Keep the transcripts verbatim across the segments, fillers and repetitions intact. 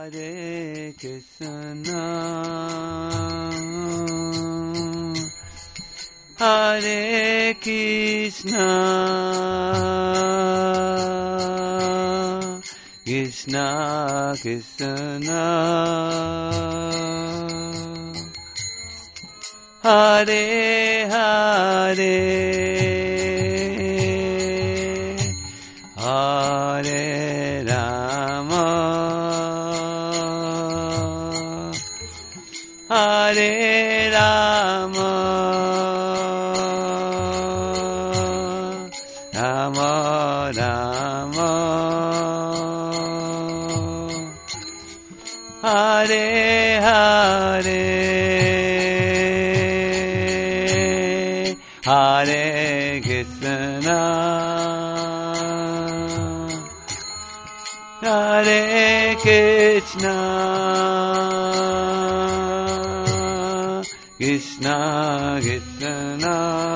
Hare Krishna, Hare Krishna, Krishna Krishna, Hare Hare, Hare Rama, Hare Rama, Rama Rama, Hare Hare, Hare Krishna, Hare Krishna, Krishna Krishna,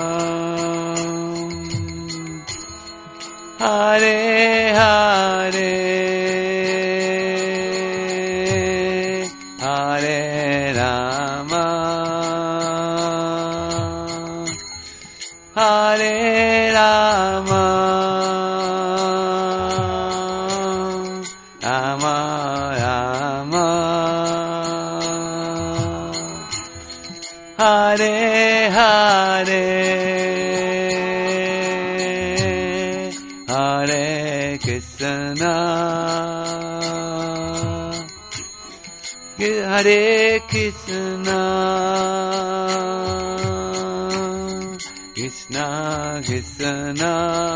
Hare Hare, Hare Rama, Hare Rama, Rama Rama, Hare Hare, Hare Krishna, Hare Krishna, Krishna Krishna,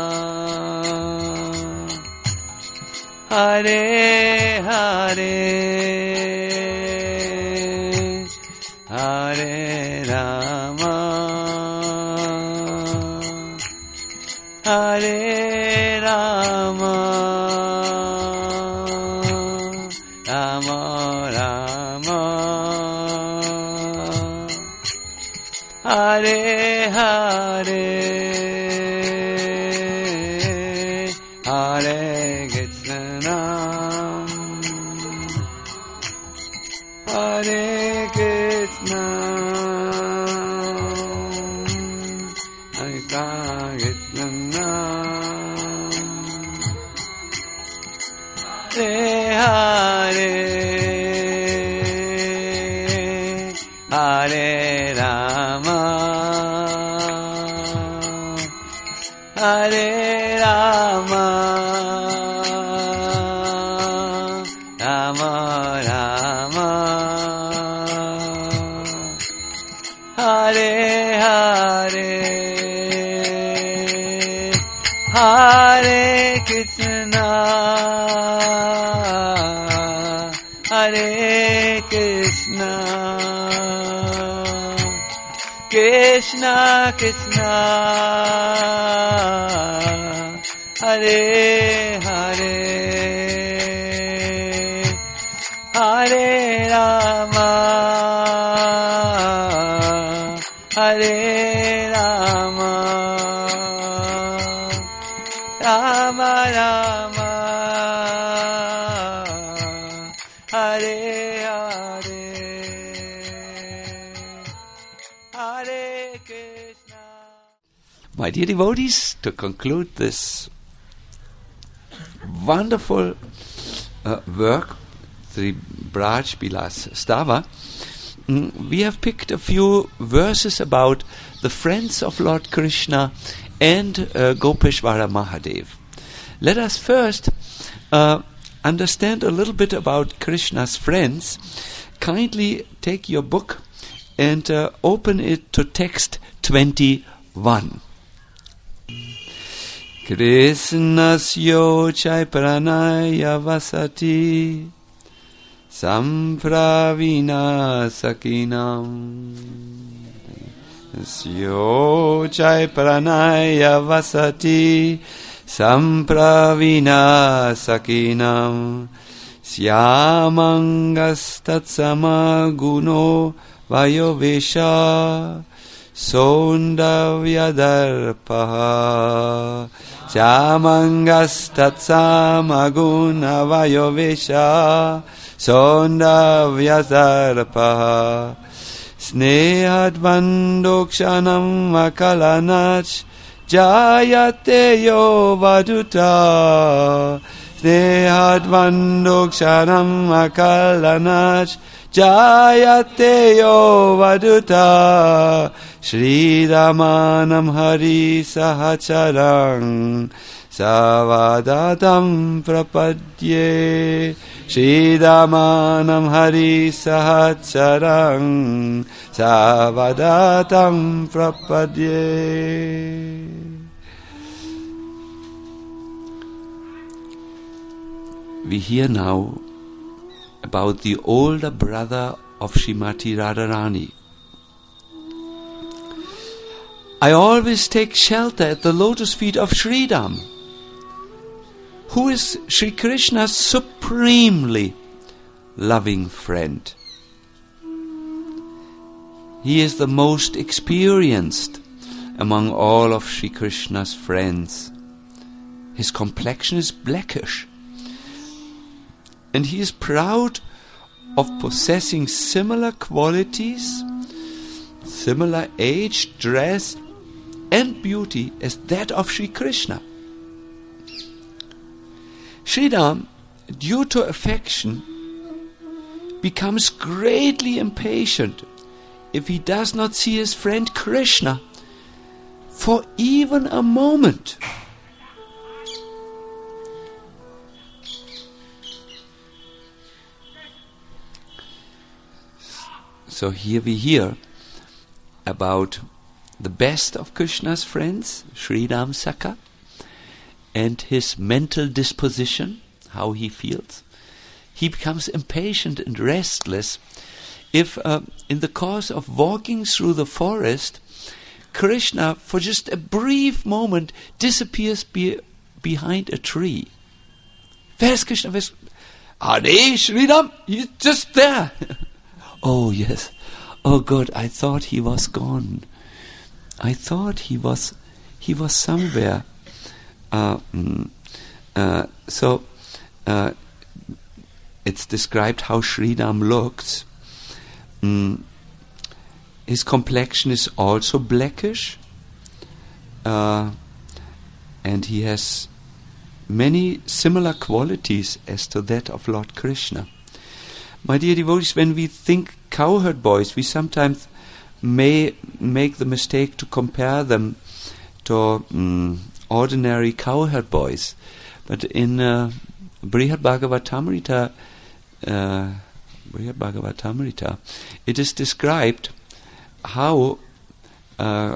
Hare Hare, Hare Rama, Hare Rama, Rama Rama, Hare Hare, Hare Krishna, Hare Krishna, Hare Krishna, Hare Hare, Hare Rama, Hare Rama, Rama Rama, Hare Hare, Hare Krishna, Hare Krishna, Krishna Krishna, Hare Hare, Hare Rama, Hare Rama, Rama Rama, Hare Hare, Hare Krishna. My dear devotees, to conclude this wonderful uh, work, the Braj Bilas Stava, mm, we have picked a few verses about the friends of Lord Krishna and uh, Gopeshwara Mahadev. Let us first uh, understand a little bit about Krishna's friends. Kindly take your book and uh, open it to text twenty-one. Krishnasyo chai pranaya vasati sampravina sakinam. Syo chai pranaya vasati sampravina sakinam. Syamangastatsama guno vayovesha Sondavyadarpaha Chamangastatsamagunavayovesha Sondavyadarpaha Snehadvandokshanam akalanach Jayate yo vaduta Snehadvandokshanam akalanach Jayate yo vaduta Shri Ramanam Hari Sahacharang Savadatam Prapadye Shri Ramanam Hari Sahacharang Savadatam Prapadye. We hear now about the older brother of Srimati Radharani. I always take shelter at the lotus feet of Sridham, who is Sri Krishna's supremely loving friend. He is the most experienced among all of Sri Krishna's friends. His complexion is blackish, and he is proud of possessing similar qualities, similar age, dress, and beauty as that of Sri Krishna. Sridham, due to affection, becomes greatly impatient if he does not see his friend Krishna for even a moment. So here we hear about the best of Krishna's friends, Sridham Sakha, and his mental disposition, how he feels. He becomes impatient and restless if uh, in the course of walking through the forest, Krishna for just a brief moment disappears be- behind a tree. Where's Krishna? Where's Ah, nee, Sridham, he's just there. Oh yes. Oh God, I thought he was gone. I thought he was he was somewhere. Uh, mm, uh, so uh, it's described how Sridham looks. Mm, his complexion is also blackish, uh, and he has many similar qualities as to that of Lord Krishna. My dear devotees, when we think cowherd boys, we sometimes may make the mistake to compare them to um, ordinary cowherd boys. But in uh, Brihad Bhagavatamrita, uh, Brihad Bhagavatamrita, it is described how uh,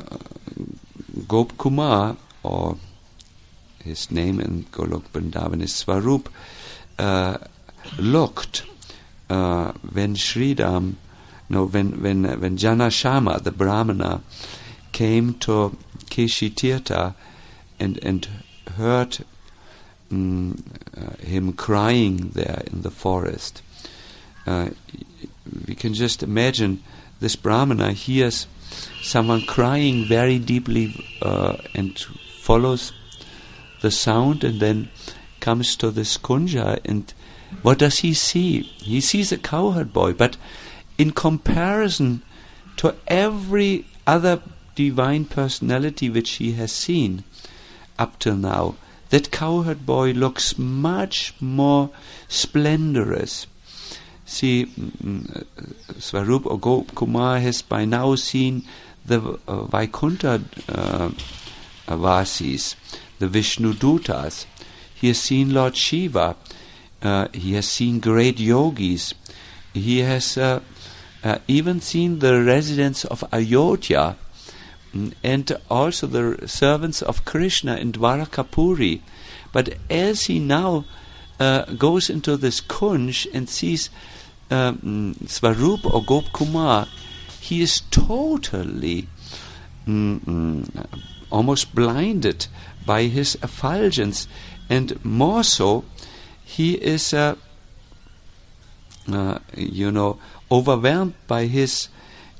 Gop Kumar, or his name in Golok Vrindavan is Swarup, uh, looked uh, when Sridham, no, when when when Janashama, the Brahmana, came to Keshi Tirtha and and heard um, uh, him crying there in the forest. Uh, we can just imagine this Brahmana hears someone crying very deeply uh, and follows the sound, and then comes to this kunja, and what does he see? He sees a cowherd boy, but in comparison to every other divine personality which he has seen up till now, that cowherd boy looks much more splendorous. See, mm, Swarup or Gop Kumar has by now seen the uh, Vaikuntha uh, Vasis, the Vishnu Dutas. He has seen Lord Shiva. Uh, he has seen great yogis. He has uh, uh, even seen the residents of Ayodhya, mm, and also the servants of Krishna in Dwarakapuri. But as he now uh, goes into this kunj and sees um, Swarup or Gop Kumar, he is totally mm, mm, almost blinded by his effulgence, and more so, he is, uh, uh, you know, overwhelmed by his,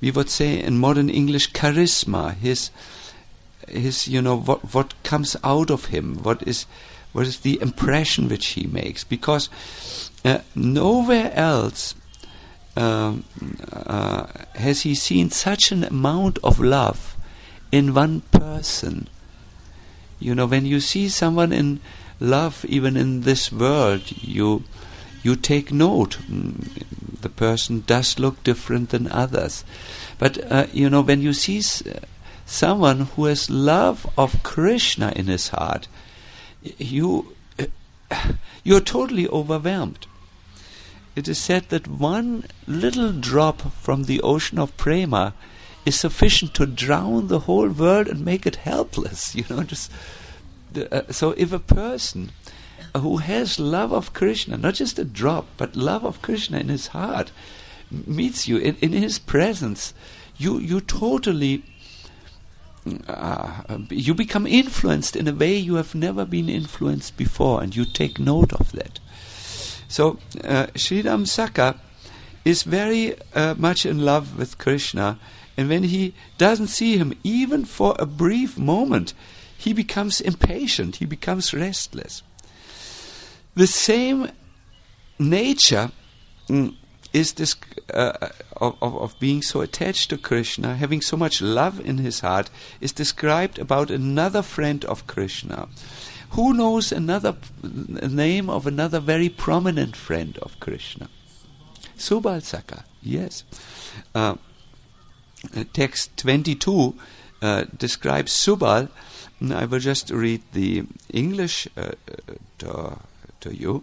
we would say in modern English, charisma, his, his, you know, what what comes out of him, what is, what is the impression which he makes, because uh, nowhere else um, uh, has he seen such an amount of love in one person. You know, when you see someone in love, even in this world, you you take note. The person does look different than others. But, uh, you know, when you see s- someone who has love of Krishna in his heart, you, uh, you're totally overwhelmed. It is said that one little drop from the ocean of prema is sufficient to drown the whole world and make it helpless. You know, just uh, so if a person who has love of Krishna, not just a drop, but love of Krishna in his heart, m- meets you in, in his presence, you you totally uh, you become influenced in a way you have never been influenced before, and you take note of that. So uh, Sridham Saka is very uh, much in love with Krishna, and when he doesn't see him, even for a brief moment, he becomes impatient, he becomes restless. The same nature mm, is this uh, of, of, of being so attached to Krishna, having so much love in his heart, is described about another friend of Krishna. Who knows another p- name of another very prominent friend of Krishna? Subal Saka, yes. Uh, text twenty-two uh, describes Subal. I will just read the English uh, to, to you.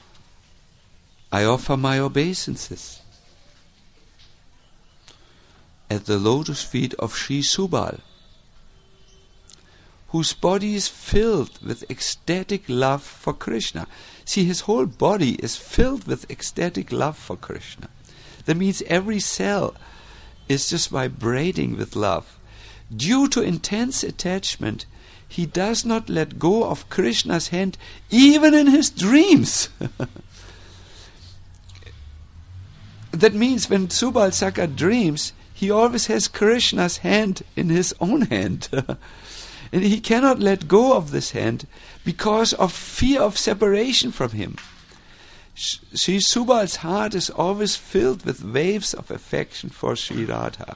I offer my obeisances at the lotus feet of Sri Subal, whose body is filled with ecstatic love for Krishna. See, his whole body is filled with ecstatic love for Krishna. That means every cell is just vibrating with love. Due to intense attachment, he does not let go of Krishna's hand even in his dreams. That means when Subal Saka dreams, he always has Krishna's hand in his own hand. And he cannot let go of this hand because of fear of separation from him. Sri Subal's heart is always filled with waves of affection for Sri Radha.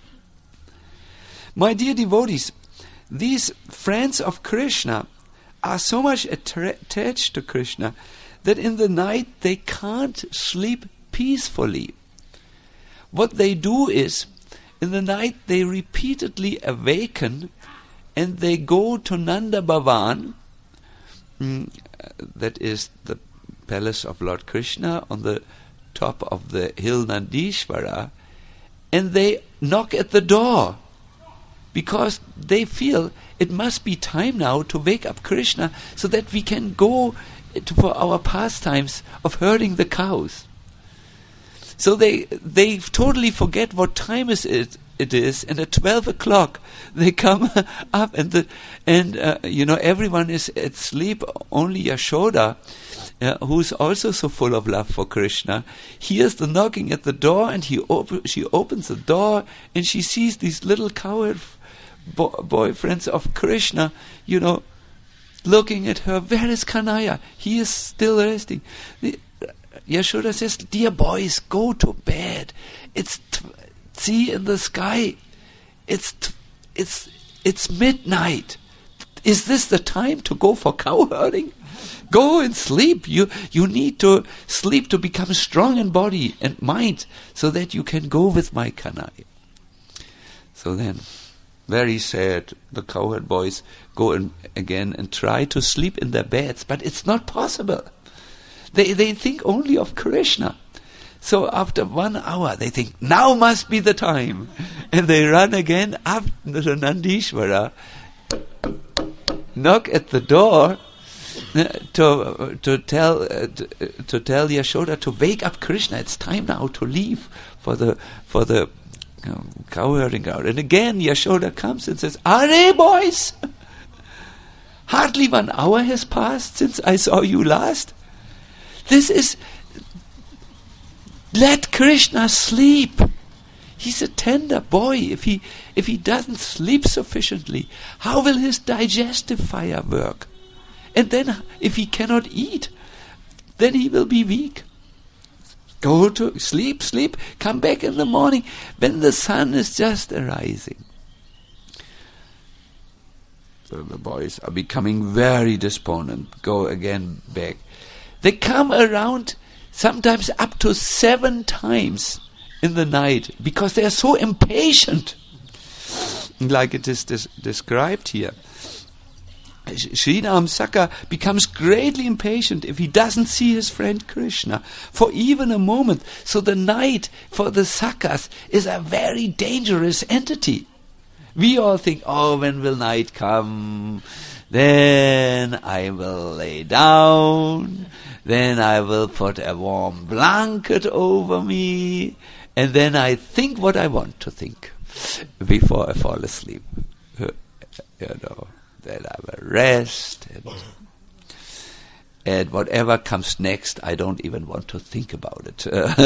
My dear devotees, these friends of Krishna are so much attra- attached to Krishna that in the night they can't sleep peacefully. What they do is, in the night they repeatedly awaken and they go to Nanda Bhavan, mm, that is the palace of Lord Krishna on the top of the hill Nandishvara, and they knock at the door because they feel it must be time now to wake up Krishna so that we can go to, for our pastimes of herding the cows. So they they totally forget what time is it it is, and at twelve o'clock they come up, and the and uh, you know everyone is at sleep. Only Yashoda, uh, who's also so full of love for Krishna, hears the knocking at the door, and he op- she opens the door, and she sees these little cowherd bo- boyfriends of Krishna, you know, looking at her. Where is Kanaya? He is still resting. The, Yashoda says, "Dear boys, go to bed. It's t- see in the sky. It's t- it's it's midnight. Is this the time to go for cow herding? Go and sleep. You you need to sleep to become strong in body and mind, so that you can go with my Kanai." So then, very sad, the cowherd boys go in again and try to sleep in their beds, but it's not possible. They they think only of Krishna. So after one hour, they think, now must be the time. And they run again up to Nandishvara, knock at the door uh, to uh, to tell uh, to, uh, to tell Yashoda to wake up Krishna. It's time now to leave for the for the um, cow herding ground. And again, Yashoda comes and says, "Are boys, hardly one hour has passed since I saw you last. This is, let Krishna sleep. He's a tender boy. If he if he doesn't sleep sufficiently, how will his digestive fire work? And then if he cannot eat, then he will be weak. Go to sleep, sleep, come back in the morning when the sun is just arising. So the boys are becoming very despondent, go again back. They come around sometimes up to seven times in the night because they are so impatient, like it is des- described here. Sridham Sakka becomes greatly impatient if he doesn't see his friend Krishna for even a moment. So the night for the Sakkas is a very dangerous entity. We all think, oh, when will night come? Then I will lay down. Then I will put a warm blanket over me. And then I think what I want to think before I fall asleep. You know. Then I will rest, and, and whatever comes next, I don't even want to think about it.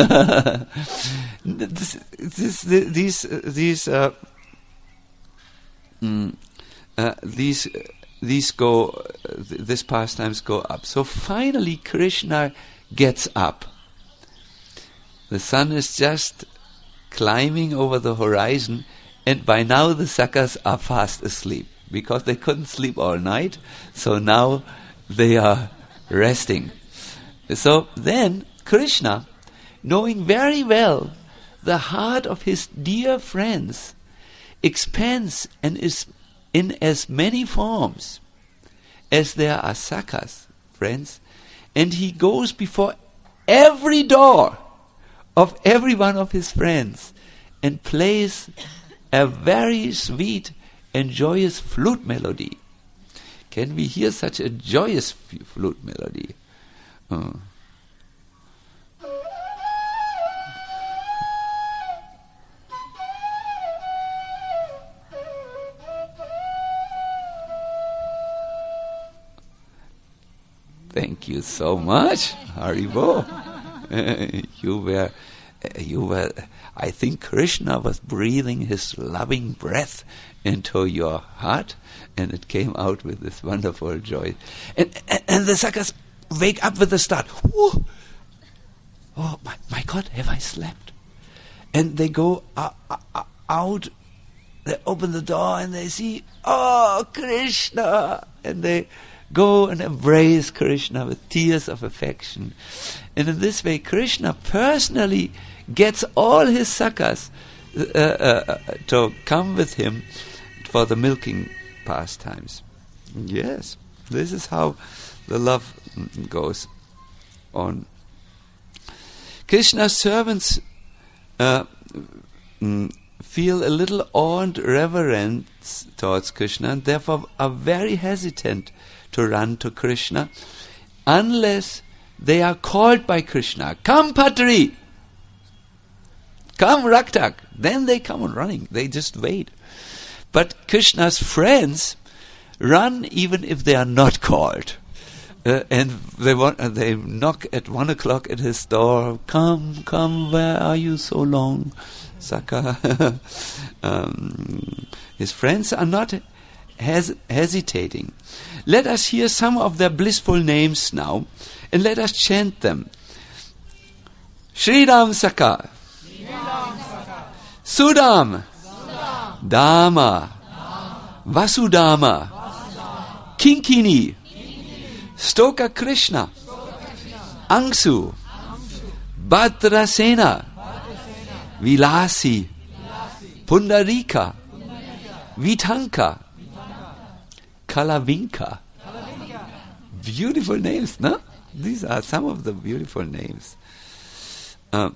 this, this, these, these, uh, mm, uh, these, these go, uh, th- these pastimes go up. So finally, Krishna gets up. The sun is just climbing over the horizon, and by now the Sakkas are fast asleep. Because they couldn't sleep all night, so now they are resting. So then Krishna, knowing very well the heart of his dear friends, expands and is in as many forms as there are Sakkas, friends, and he goes before every door of every one of his friends and plays a very sweet and joyous flute melody. Can we hear such a joyous f- flute melody? Uh. Thank you so much, Haribo. Uh, you were, uh, you were. I think Krishna was breathing his loving breath into your heart, and it came out with this wonderful joy. And and, and the Sakkas wake up with a start. Whoa. Oh my, my God, have I slept? And they go uh, uh, out, they open the door and they see, oh, Krishna! And they go and embrace Krishna with tears of affection. And in this way, Krishna personally gets all his Sakkas uh, uh, to come with him for the milking pastimes. Yes, this is how the love goes on. Krishna's servants uh, mm, feel a little awe and reverence towards Krishna, and therefore are very hesitant to run to Krishna unless they are called by Krishna. Come, Patri! Come, Raktak! Then they come on running. They just wait. But Krishna's friends run even if they are not called. Uh, and they want, uh, they knock at one o'clock at his door. Come, come, where are you so long, Sakka? um, his friends are not hes- hesitating. Let us hear some of their blissful names now, and let us chant them. Sridham Sakka, Sudam, Sudam. Dama, Dama. Vasudama, Vasudama. Kinkini, Stoka Krishna, Angsu, Bhadrasena, Vilasi, Pundarika, Vitanka, Kalavinka. Beautiful names, no? These are some of the beautiful names. Uh,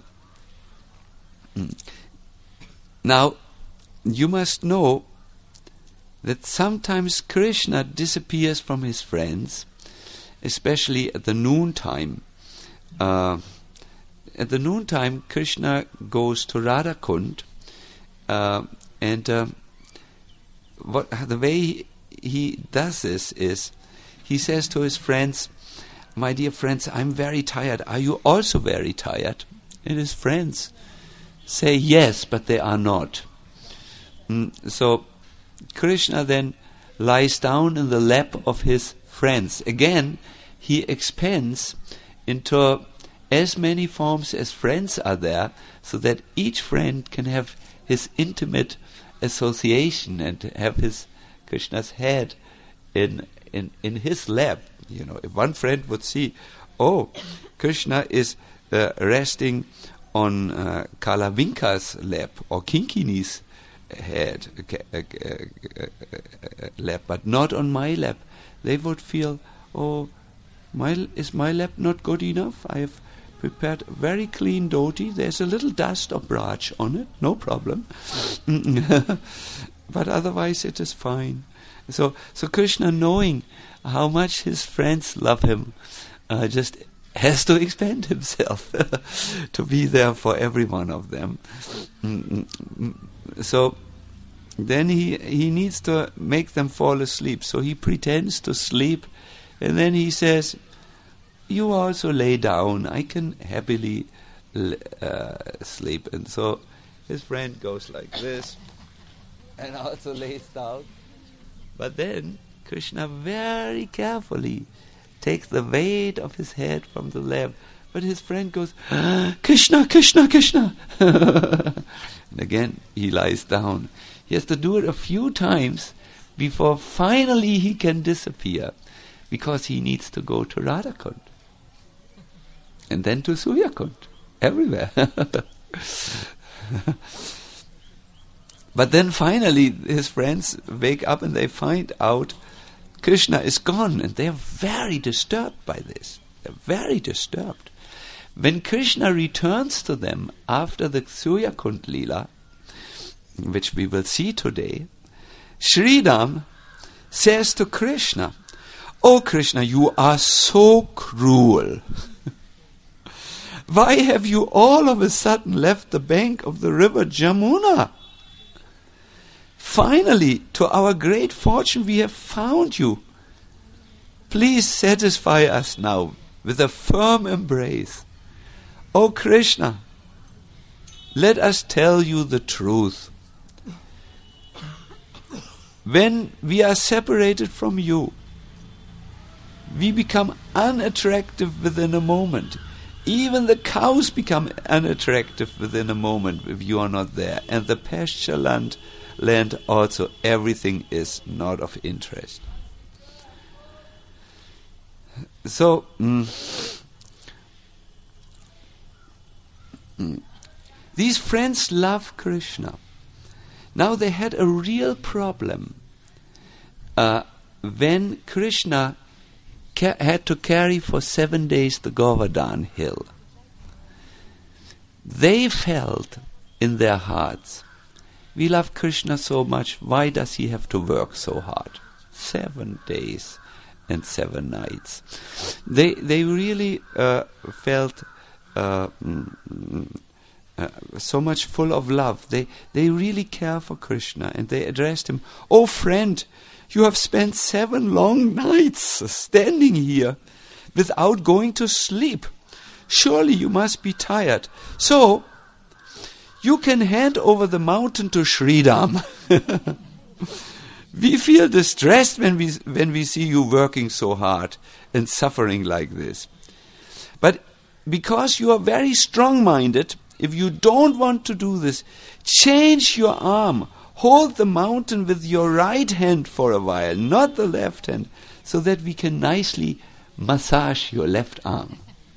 now, you must know that sometimes Krishna disappears from his friends, especially at the noontime. Uh, at the noontime, Krishna goes to Radhakund, uh, and uh, what the way he, he does this is, he says to his friends, "My dear friends, I'm very tired. Are you also very tired?" And his friends say yes, but they are not. Mm, so Krishna then lies down in the lap of his friends. Again, he expands into as many forms as friends are there, so that each friend can have his intimate association and have his Krishna's head in in in his lap. You know, if one friend would see, oh, Krishna is uh, resting on uh, Kalavinka's lap or Kinkini's head uh, uh, uh, uh, lap, but not on my lap, they would feel, oh, my l- is my lap not good enough? I have prepared a very clean dhoti. There's a little dust of braj on it, no problem. But otherwise it is fine. So, so Krishna, knowing how much his friends love him, uh, just has to expand himself to be there for every one of them. So then he he needs to make them fall asleep. So he pretends to sleep, and then he says, "You also lay down. I can happily l- uh, sleep." And so his friend goes like this, and also lays down. But then Krishna very carefully takes the weight of his head from the lap. But his friend goes, ah, Krishna, Krishna, Krishna. And again he lies down. He has to do it a few times before finally he can disappear, because he needs to go to Radhakund. And then to Suryakund. Everywhere. But then finally his friends wake up and they find out Krishna is gone, and they are very disturbed by this. They are very disturbed. When Krishna returns to them after the Suryakund Leela, which we will see today, Sridham says to Krishna, "Oh Krishna, you are so cruel. Why have you all of a sudden left the bank of the river Jamuna? Finally, to our great fortune, we have found you. Please satisfy us now with a firm embrace. O Krishna, let us tell you the truth. When we are separated from you, we become unattractive within a moment. Even the cows become unattractive within a moment if you are not there. And the pasture land, land also, everything is not of interest." So, mm, mm, these friends love Krishna. Now they had a real problem uh, when Krishna ca- had to carry for seven days the Govardhan hill. They felt in their hearts, we love Krishna so much, why does he have to work so hard? Seven days and seven nights. They they really uh, felt uh, mm, mm, uh, so much full of love. They they really care for Krishna, and they addressed him, "Oh friend, you have spent seven long nights standing here without going to sleep. Surely you must be tired. So you can hand over the mountain to Sridham. We feel distressed when we when we see you working so hard and suffering like this. But because you are very strong-minded, if you don't want to do this, change your arm. Hold the mountain with your right hand for a while, not the left hand, so that we can nicely massage your left arm."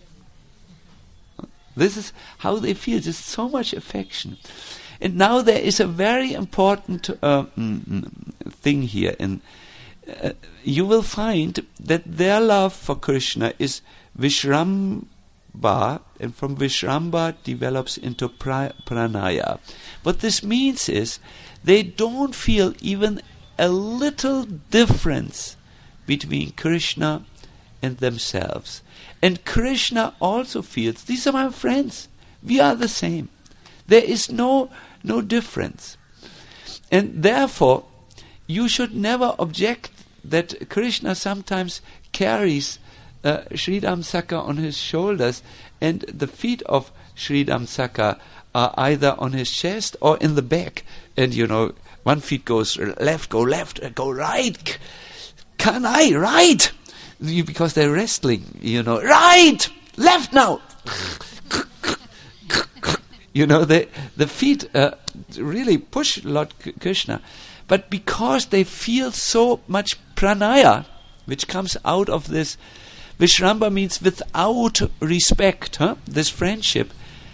This is how they feel. Just so much affection. And now there is a very important uh, mm, thing here. And uh, you will find that their love for Krishna is Vishramba, and from Vishramba develops into pra- pranaya. What this means is they don't feel even a little difference between Krishna and themselves. And Krishna also feels, these are my friends, we are the same. There is no no difference. And therefore, you should never object that Krishna sometimes carries uh, Sridham Saka on his shoulders, and the feet of Sridham Saka are either on his chest or in the back. And, you know, one feet goes left, go left, uh, go right. Can I? Right! You, because they're wrestling, you know. Right! Left now! You know, they, the feet uh, really push Lord K- Krishna. But because they feel so much pranaya, which comes out of this, Vishramba means without respect, huh? This friendship,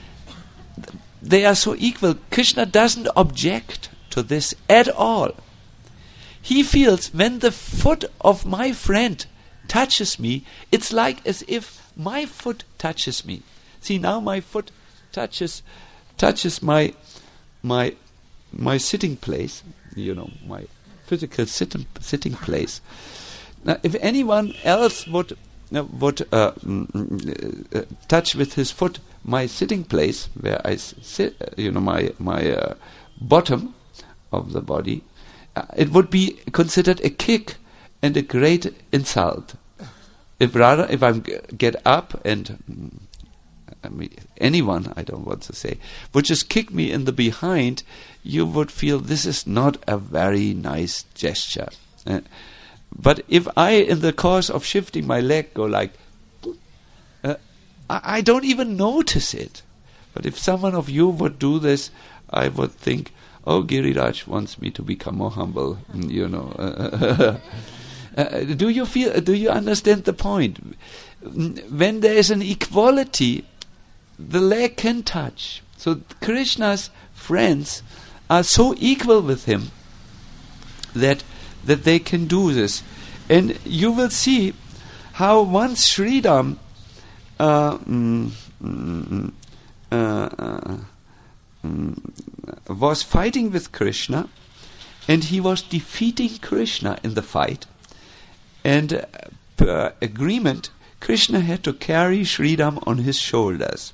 they are so equal. Krishna doesn't object to this at all. He feels when the foot of my friend touches me, it's like as if my foot touches me. See, now my foot touches touches my my my sitting place, you know, my physical sitting sitting place. Now, if anyone else would uh, would uh, mm, uh, touch with his foot my sitting place, where I s- sit, uh, you know, my my uh, bottom of the body, uh, it would be considered a kick and a great insult. If rather, if I g- get up and mm, I mean, anyone, I don't want to say, would just kick me in the behind, you would feel this is not a very nice gesture. Uh, but if I, in the course of shifting my leg, go like, uh, I, I don't even notice it. But if someone of you would do this, I would think, oh, Giriraj wants me to become more humble, you know. Uh, uh, do you feel? Do you understand the point? When there is an equality, the leg can touch. So Krishna's friends are so equal with him that that they can do this. And you will see how once Sridham uh, mm, mm, uh, uh, mm, was fighting with Krishna, and he was defeating Krishna in the fight. And uh, per agreement, Krishna had to carry Sridham on his shoulders.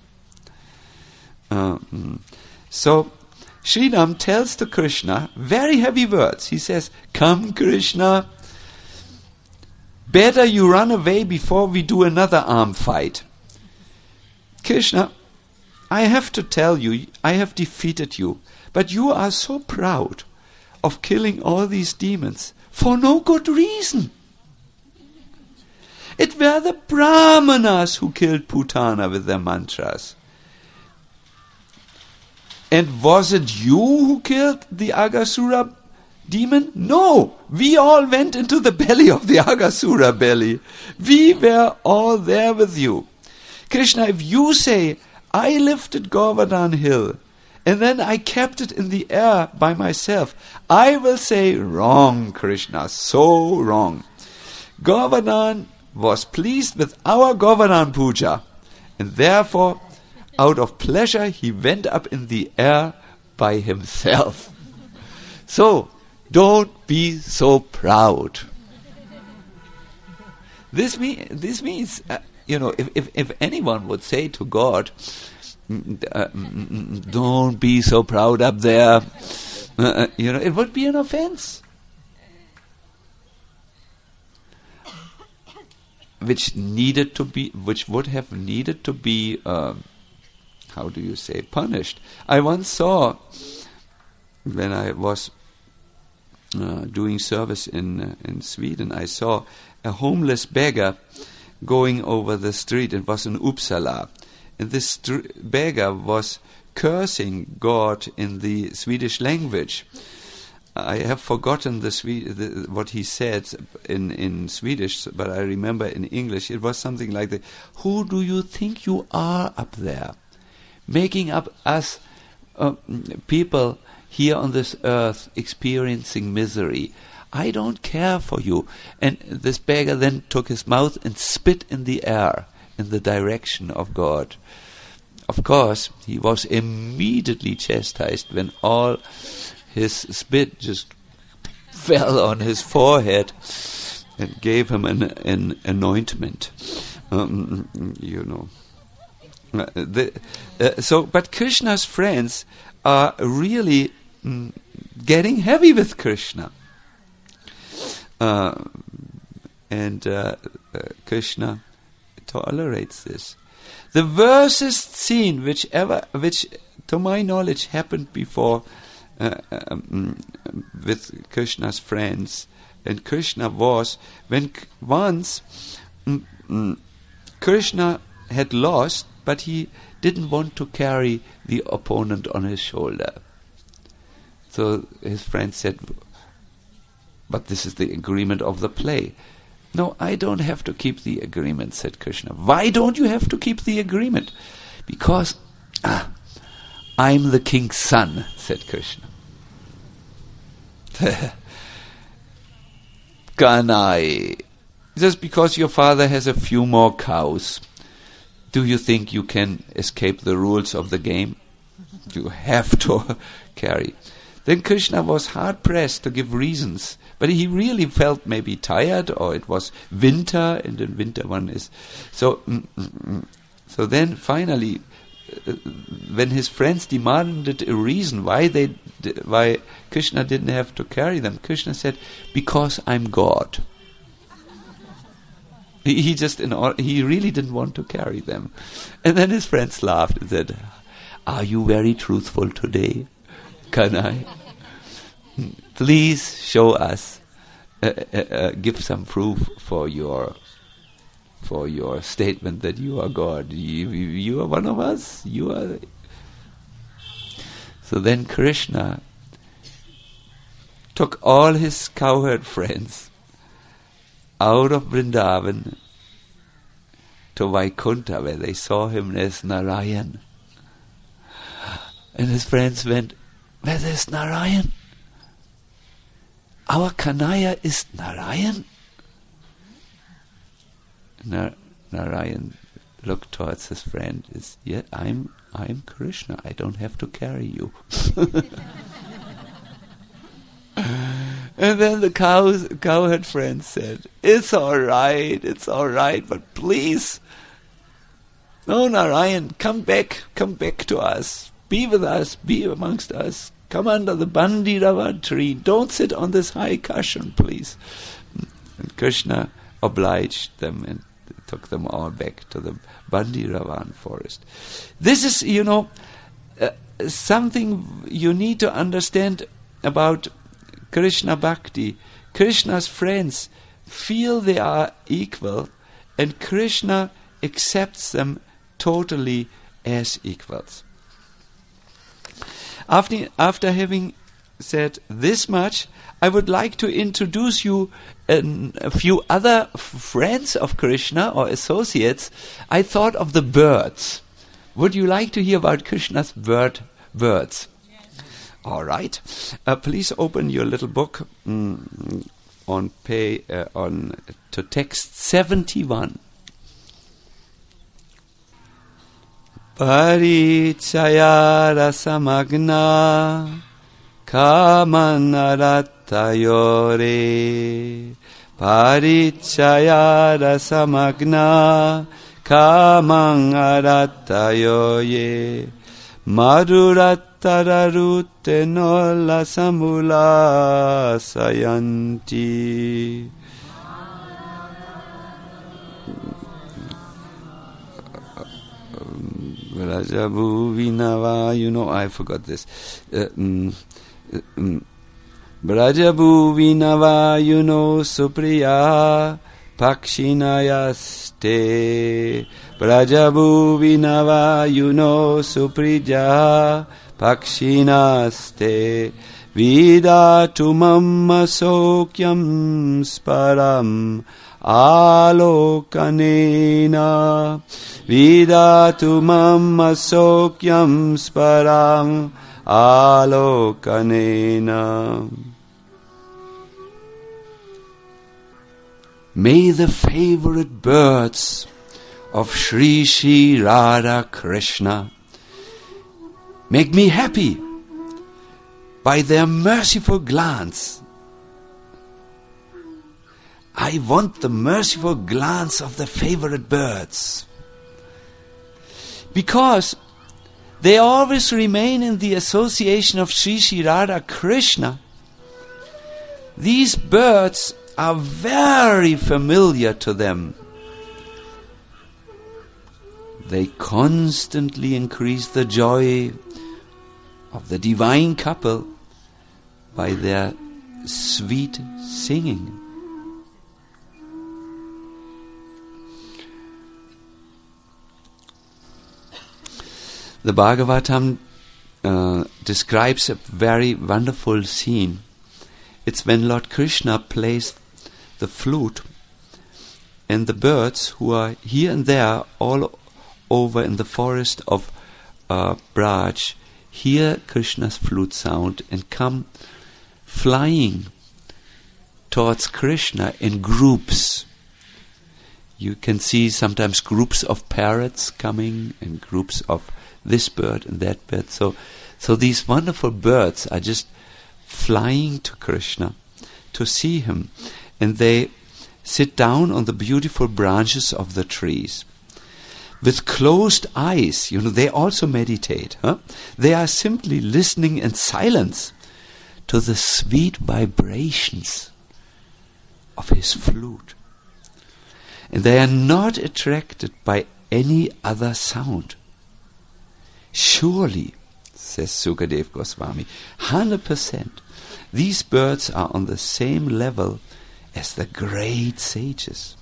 Uh, mm. So Sridham tells to Krishna very heavy words. He says, "Come, Krishna, better you run away before we do another arm fight. Krishna, I have to tell you, I have defeated you, but you are so proud of killing all these demons for no good reason. It were the Brahmanas who killed Putana with their mantras. And was it you who killed the Aghasura demon? No, we all went into the belly of the Aghasura belly. We were all there with you. Krishna, if you say, I lifted Govardhan hill, and then I kept it in the air by myself, I will say, wrong, Krishna, so wrong. Govardhan was pleased with our Govardhan puja, and therefore, out of pleasure, he went up in the air by himself. So, don't be so proud. This, mean, this means, uh, you know, if, if, if anyone would say to God, uh, don't be so proud up there, uh, you know, it would be an offense. Which needed to be, which would have needed to be, uh, how do you say, punished. I once saw, when I was uh, doing service in uh, in Sweden, I saw a homeless beggar going over the street. It was in Uppsala, and this str- beggar was cursing God in the Swedish language. I have forgotten the, Swe- the what he said in, in Swedish, but I remember in English it was something like the, who do you think you are up there? Making up us uh, people here on this earth experiencing misery. I don't care for you. And this beggar then took his mouth and spit in the air in the direction of God. Of course, he was immediately chastised when all his spit just fell on his forehead and gave him an, an anointment. Um, you know. Uh, the, uh, so, but Krishna's friends are really mm, getting heavy with Krishna. Uh, and uh, uh, Krishna tolerates this. The worstest scene which ever, which to my knowledge happened before uh, um, with Krishna's friends and Krishna was when k- once mm, mm, Krishna had lost, but he didn't want to carry the opponent on his shoulder. So his friend said, but this is the agreement of the play. No, I don't have to keep the agreement, said Krishna. Why don't you have to keep the agreement? Because ah, I'm the king's son, said Krishna. Kanai, just because your father has a few more cows, do you think you can escape the rules of the game? You have to carry. Then Krishna was hard-pressed to give reasons, but he really felt maybe tired, or it was winter, and in winter one is... So mm, mm, mm. so then finally, uh, when his friends demanded a reason why they, d- why Krishna didn't have to carry them, Krishna said, because I'm God. He, he just, in all, he really didn't want to carry them. And then his friends laughed and said, are you very truthful today? Can I? Please show us, uh, uh, uh, give some proof for your for your statement that you are God. You, you, you are one of us. You are. So then Krishna took all his cowherd friends out of Vrindavan to Vaikuntha, where they saw him as Narayan. And his friends went, where there's Narayan? Our Kanaya is Narayan? Nar- Narayan looked towards his friend. Is yeah, I'm I'm Krishna. I don't have to carry you. And then the cows, cowherd friend said, it's all right, it's all right, but please, no, Narayan, come back, come back to us. Be with us, be amongst us. Come under the Bandiravan tree. Don't sit on this high cushion, please. And Krishna obliged them and took them all back to the Bandiravan forest. This is, you know, uh, something you need to understand about Krishna Bhakti. Krishna's friends feel they are equal, and Krishna accepts them totally as equals. After, after having said this much, I would like to introduce you an, a few other f- friends of Krishna or associates. I thought of the birds. Would you like to hear about Krishna's bird birds? Yes. All right. Uh, please open your little book mm, on pay uh, on to text seventy-one. Parichaya rasamagna kamanarattayore. Parichaya rasamagna kamanarattayoye. Madhurattararutte nolla samula sayanti. Brajabu Vinava, you know, I forgot this. Uh, um, um, Brajabu Vinava, you know, Supriya Pakshinayaste. Brajabu Vinava, you know, Supriya Pakshinaste. Vidatu mamma sokyam sparam alokanena. Vidatu mamma sokyam sparam alokanena. May the favorite birds of Sri Sri Radha Krishna make me happy by their merciful glance. I want the merciful glance of the favorite birds, because they always remain in the association of Sri Sri Radha Krishna. These birds are very familiar to them. they constantly increase the joy of the divine couple by their sweet singing. The Bhagavatam uh, describes a very wonderful scene. It's when Lord Krishna plays the flute, and the birds who are here and there all over in the forest of uh, Braj hear Krishna's flute sound and come flying towards Krishna in groups. You can see sometimes groups of parrots coming and groups of this bird and that bird. So, so these wonderful birds are just flying to Krishna to see him, and they sit down on the beautiful branches of the trees. With closed eyes, you know, they also meditate. Huh? They are simply listening in silence to the sweet vibrations of his flute. And they are not attracted by any other sound. Surely, says Sukadev Goswami, one hundred percent, these birds are on the same level as the great sages.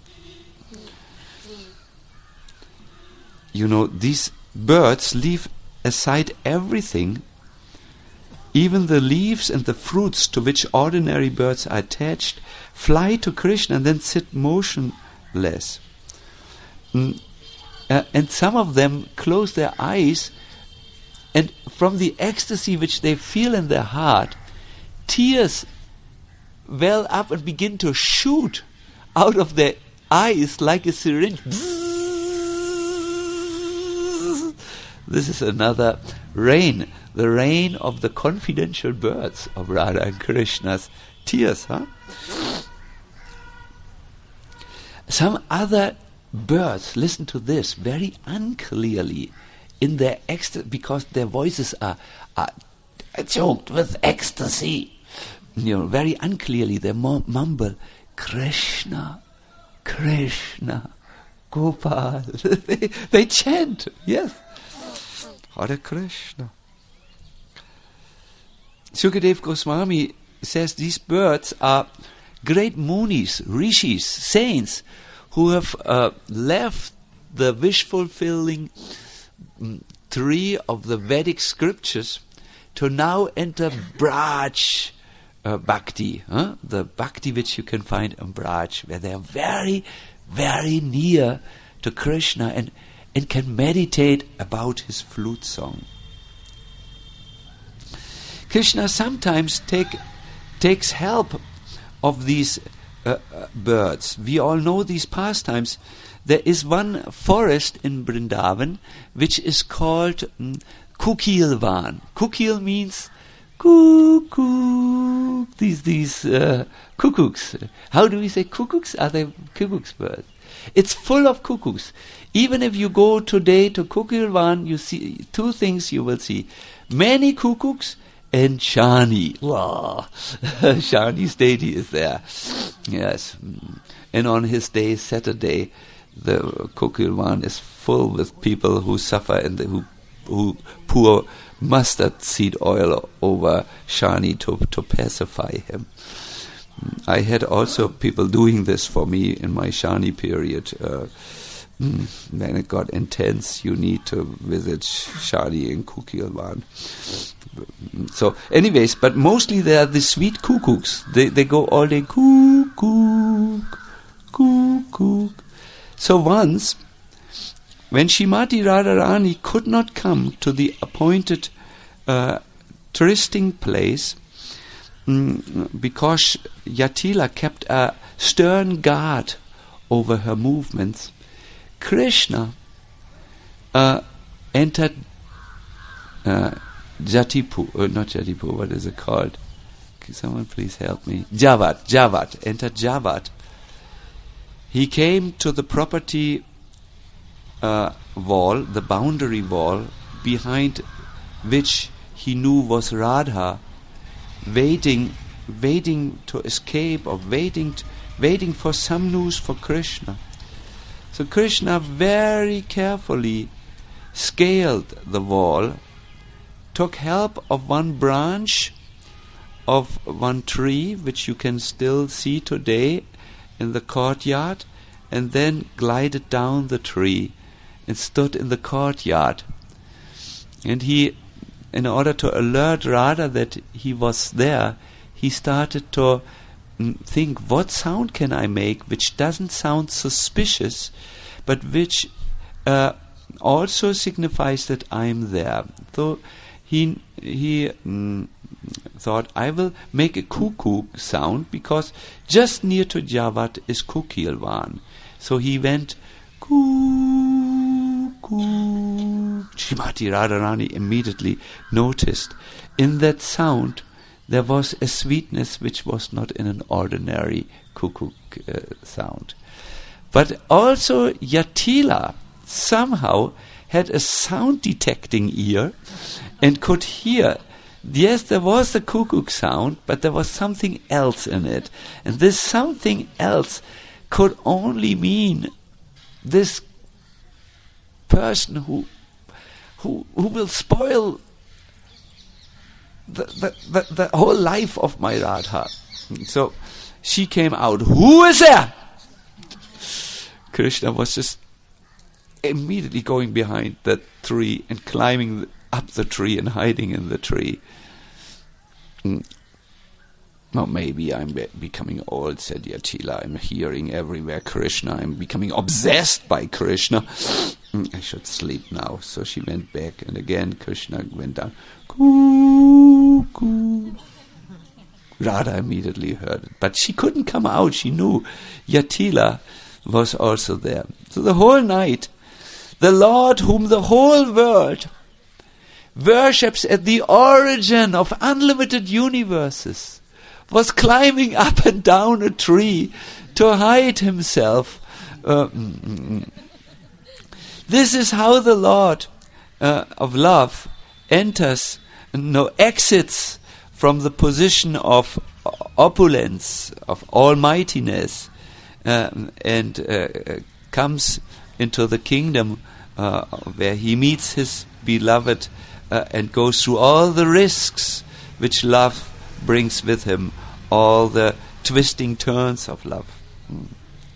You know, these birds leave aside everything, even the leaves and the fruits to which ordinary birds are attached, fly to Krishna and then sit motionless. Mm. Uh, and some of them close their eyes, and from the ecstasy which they feel in their heart, tears well up and begin to shoot out of their eyes like a syringe. This is another rain, the rain of the confidential birds of Radha and Krishna's tears. Huh? Some other birds listen to this very unclearly in their ecstasy, because their voices are, are choked with ecstasy. You know, very unclearly they mum- mumble, Krishna, Krishna, Gopal. they, they chant, yes, Hare Krishna. Sukadev Goswami says these birds are great munis, rishis, saints, who have uh, left the wish-fulfilling mm, tree of the Vedic scriptures to now enter Braj uh, Bhakti, huh? the Bhakti which you can find in Braj, where they are very, very near to Krishna and, and can meditate about his flute song. Krishna sometimes take, takes help of these uh, uh, birds. We all know these pastimes. There is one forest in Vrindavan which is called um, Kukilvan. Kukil means cuckoo. These these uh, cuckoos. How do we say cuckoos? Are they cuckoos birds? It's full of cuckoos. Even if you go today to Kukilvan, you see two things you will see. Many cuckoos and Shani. Wow. Shani's deity is there. Yes. And on his day, Saturday, the Kukilvan is full with people who suffer and the, who who pour mustard seed oil over Shani to, to pacify him. I had also people doing this for me in my Shani period. Uh, when it got intense, you need to visit Shani in Kukilvan. So, anyways, but mostly they are the sweet cuckoos. They they go all day cuckoo, cuckoo. So once, when Shrimati Radharani could not come to the appointed uh, trysting place, mm, because Yatila kept a stern guard over her movements, Krishna uh, entered uh, Jatipu, uh, not Jatipu, what is it called? Can someone please help me? Javat, Javat, entered Javat. He came to the property uh, wall, the boundary wall, behind which he knew was Radha, waiting, waiting to escape or waiting, t- waiting for some news for Krishna. So Krishna very carefully scaled the wall, took help of one branch of one tree, which you can still see today in the courtyard, and then glided down the tree and stood in the courtyard. And he, in order to alert Radha that he was there, he started to mm, think, what sound can I make which doesn't sound suspicious, but which uh, also signifies that I'm there. So he he mm, thought, I will make a cuckoo sound, because just near to Javat is Kukilvan. So he went, coo, coo. Srimati Radharani immediately noticed in that sound there was a sweetness which was not in an ordinary cuckoo uh, sound. But also Yatila somehow had a sound detecting ear and could hear. Yes, there was the cuckoo sound, but there was something else in it. And this something else could only mean this person who who who will spoil the the, the, the whole life of my Radha. So she came out. Who is there? Krishna was just immediately going behind that tree and climbing the, up the tree and hiding in the tree. Mm. Well, maybe I'm be- becoming old, said Yatila. I'm hearing everywhere Krishna. I'm becoming obsessed by Krishna. Mm, I should sleep now. So she went back, and again Krishna went down. Coo, coo. Radha immediately heard it, but she couldn't come out. She knew Yatila was also there. So the whole night, the Lord whom the whole world worships at the origin of unlimited universes was climbing up and down a tree to hide himself. Uh, mm, mm. This is how the Lord uh, of love enters, no, exits from the position of opulence, of almightiness, uh, and uh, comes into the kingdom uh, where he meets his beloved uh, and goes through all the risks which love brings with him, all the twisting turns of love. Mm.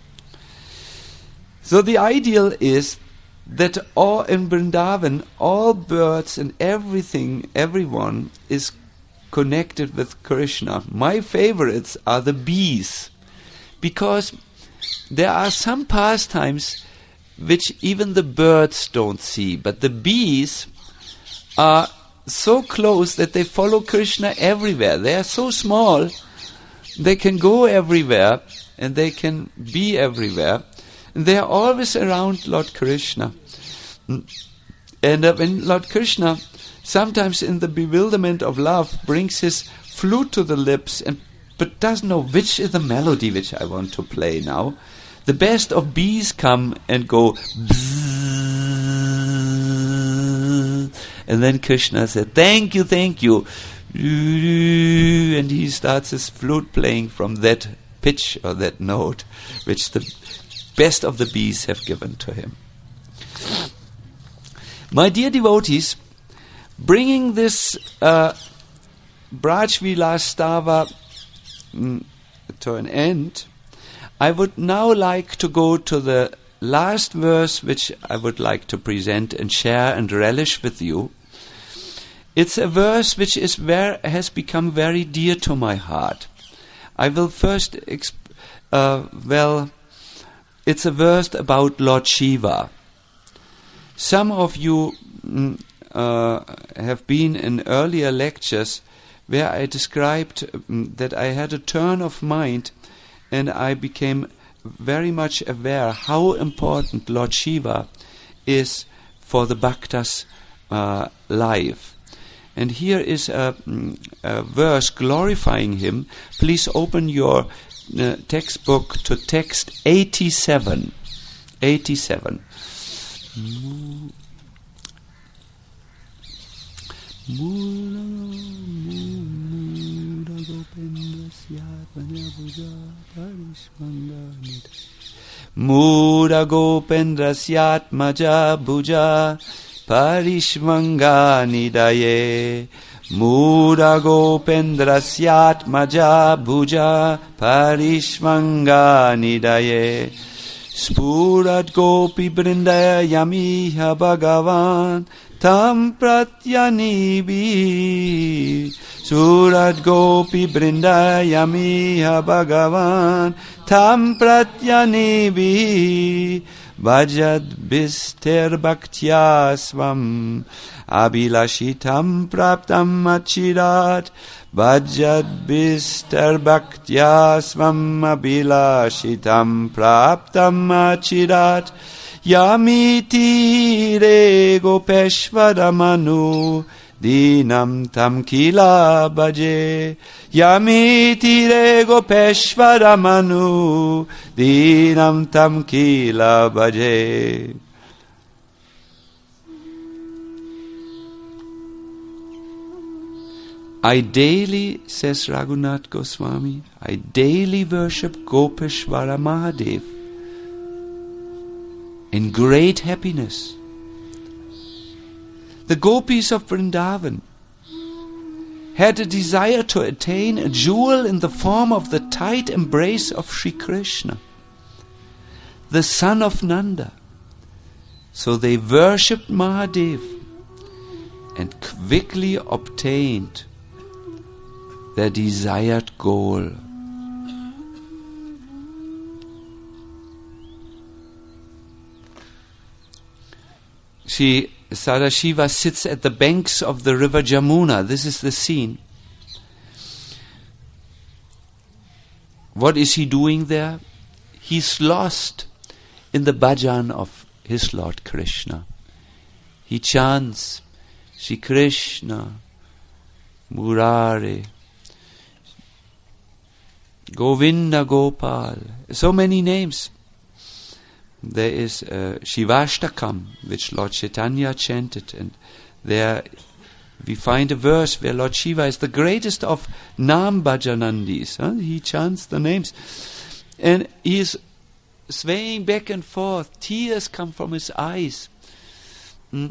So the ideal is that all in Vrindavan, all birds and everything, everyone is connected with Krishna. My favorites are the bees, because there are some pastimes which even the birds don't see, but the bees are so close that they follow Krishna everywhere. They are so small, they can go everywhere and they can be everywhere. And they are always around Lord Krishna. And uh, when Lord Krishna, sometimes in the bewilderment of love, brings his flute to the lips and but doesn't know which is the melody which I want to play now, the best of bees come and go bzzz, and then Krishna said, thank you, thank you, and he starts his flute playing from that pitch or that note which the best of the bees have given to him. My dear devotees, bringing this uh, Braj Vilas Stava mm, to an end, I would now like to go to the last verse which I would like to present and share and relish with you. It's a verse which is ver- has become very dear to my heart. I will first, exp- uh, well, it's a verse about Lord Shiva. Some of you mm, uh, have been in earlier lectures where I described mm, that I had a turn of mind and I became very much aware how important Lord Shiva is for the Bhakta's uh, life. And here is a, mm, a verse glorifying him. Please open your uh, textbook to text eighty-seven. eighty-seven. Mula Mura Gopendrasyatmaja Bhuja Parishvanga Nidaye. Mura Gopendrasyatmaja Bhuja Parishvanga Nidaye. Spurat Gopi Brindaya Yamiha Bhagavan Tam Pratyanibi. Surat Gopi Brindaya Yamiha Bhagavan Tam Pratyanibi. Bhajad Bister Bhaktya Svam Abhilashitam Praptam Achirat. Bhajad Bister Bhaktya Svam Abhilashitam Praptam Achirat. Yamiti Re Gopeshvara Manu Dinam Tam Kila Bhaje. Yamiti Re Gopeshvara Manu Dinam Tam Kila Bhaje. I daily, says Raghunath Goswami, I daily worship Gopeshvara Mahadev in great happiness. The gopis of Vrindavan had a desire to attain a jewel in the form of the tight embrace of Sri Krishna, the son of Nanda. So they worshipped Mahadev and quickly obtained their desired goal. She, Sadashiva sits at the banks of the river Jamuna. This is the scene. What is he doing there? He's lost in the bhajan of his Lord Krishna. He chants Shri Krishna, Murare, Govinda Gopal, so many names. There is uh, Shivashtakam, which Lord Chaitanya chanted, and there we find a verse where Lord Shiva is the greatest of Nam Bhajanandis. Huh? He chants the names, and he is swaying back and forth. Tears come from his eyes. Mm.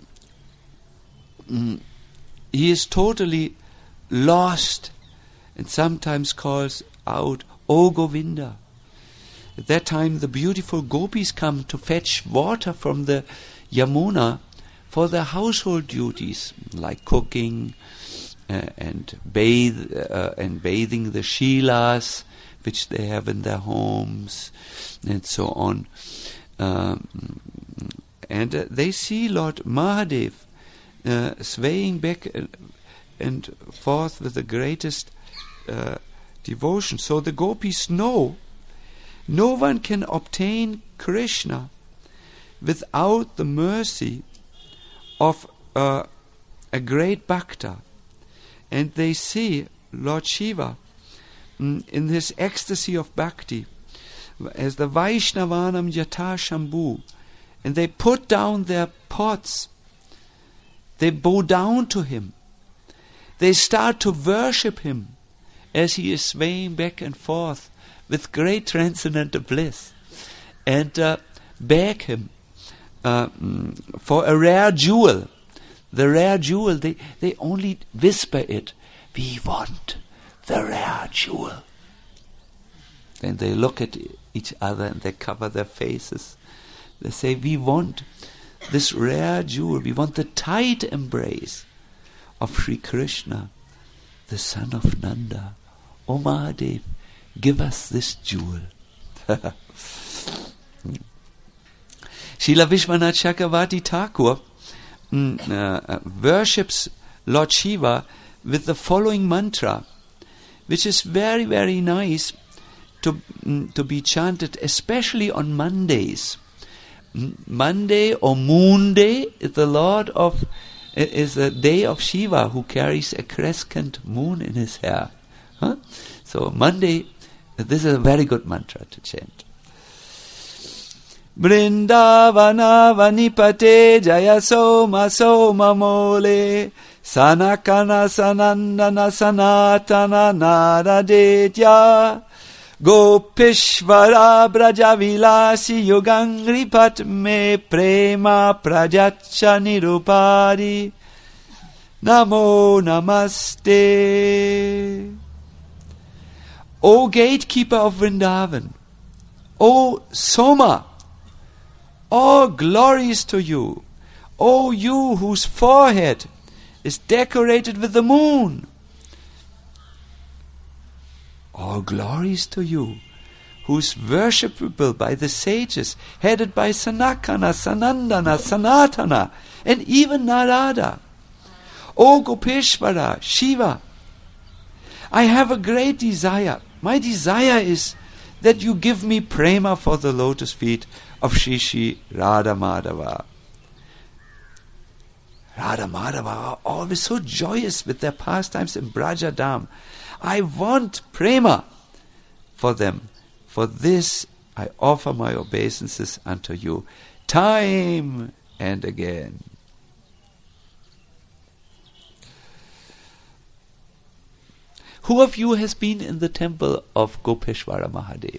Mm. He is totally lost, and sometimes calls out, "O Govinda." At that time the beautiful gopis come to fetch water from the Yamuna for their household duties, like cooking uh, and bathe uh, and bathing the Shilas which they have in their homes, and so on. Um, and uh, they see Lord Mahadev uh, swaying back and, and forth with the greatest uh, devotion. So the gopis know no one can obtain Krishna without the mercy of uh, a great bhakta. And they see Lord Shiva mm, in his ecstasy of bhakti as the Vaishnavanam Yatha Shambhu, and they put down their pots, they bow down to him, they start to worship him as he is swaying back and forth with great transcendental bliss, and uh, beg him uh, for a rare jewel. The rare jewel, they, they only whisper it, "We want the rare jewel." Then they look at each other and they cover their faces. They say, "We want this rare jewel, we want the tight embrace of Sri Krishna, the son of Nanda. O Mahadev, give us this jewel." Srila Vishwanath Chakravarti Thakur mm, uh, worships Lord Shiva with the following mantra, which is very, very nice to mm, to be chanted, especially on Mondays. Mm, Monday or Moon Day is the Lord of is the day of Shiva, who carries a crescent moon in his hair. Huh? So Monday, this is a very good mantra to chant. Vrindavana vanipate jaya soma soma mole sanakana sanandana sanatana naradetya Gopishvara Brajavilasi Yogangripat Me Prema Prajacha Nirupari Namo Namaste. O gatekeeper of Vrindavan, O Soma, all glories to you, O you whose forehead is decorated with the moon. All glories to you, who's worshipable by the sages, headed by Sanakana, Sanandana, Sanatana, and even Narada. O Gopeshvara, Shiva, I have a great desire. My desire is that you give me prema for the lotus feet of Shri Shri Radha Madhava. Radha Madhava are always so joyous with their pastimes in Brajadam. I want prema for them. For this I offer my obeisances unto you, time and again. Who of you has been in the temple of Gopeshwara Mahadev?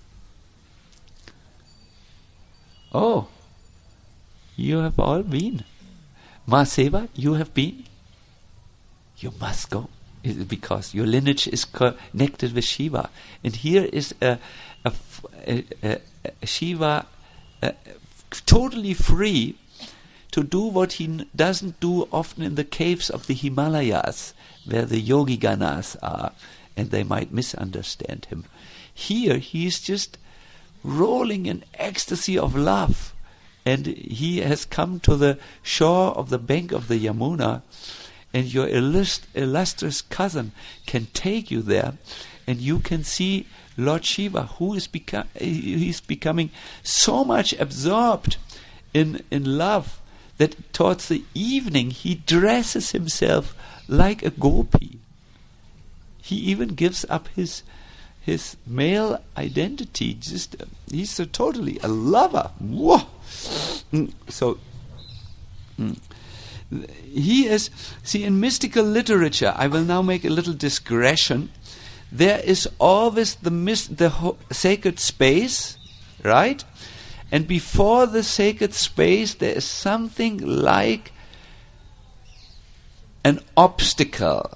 Oh, you have all been. Mahaseva, you have been? You must go, because your lineage is connected with Shiva. And here is a, a, a, a, a Shiva uh, totally free to do what he n- doesn't do often in the caves of the Himalayas, where the yogi ganas are, and they might misunderstand him. Here he is just rolling in ecstasy of love, and he has come to the shore of the bank of the Yamuna, and your illust- illustrious cousin can take you there, and you can see Lord Shiva, who is beco- he's becoming so much absorbed in, in love that towards the evening he dresses himself like a gopi. He even gives up his his male identity. Just uh, he's a totally a lover. Whoa. Mm, so mm. he is. See, in mystical literature, I will now make a little digression. There is always the mis- the ho- sacred space, right? And before the sacred space, there is something like an obstacle,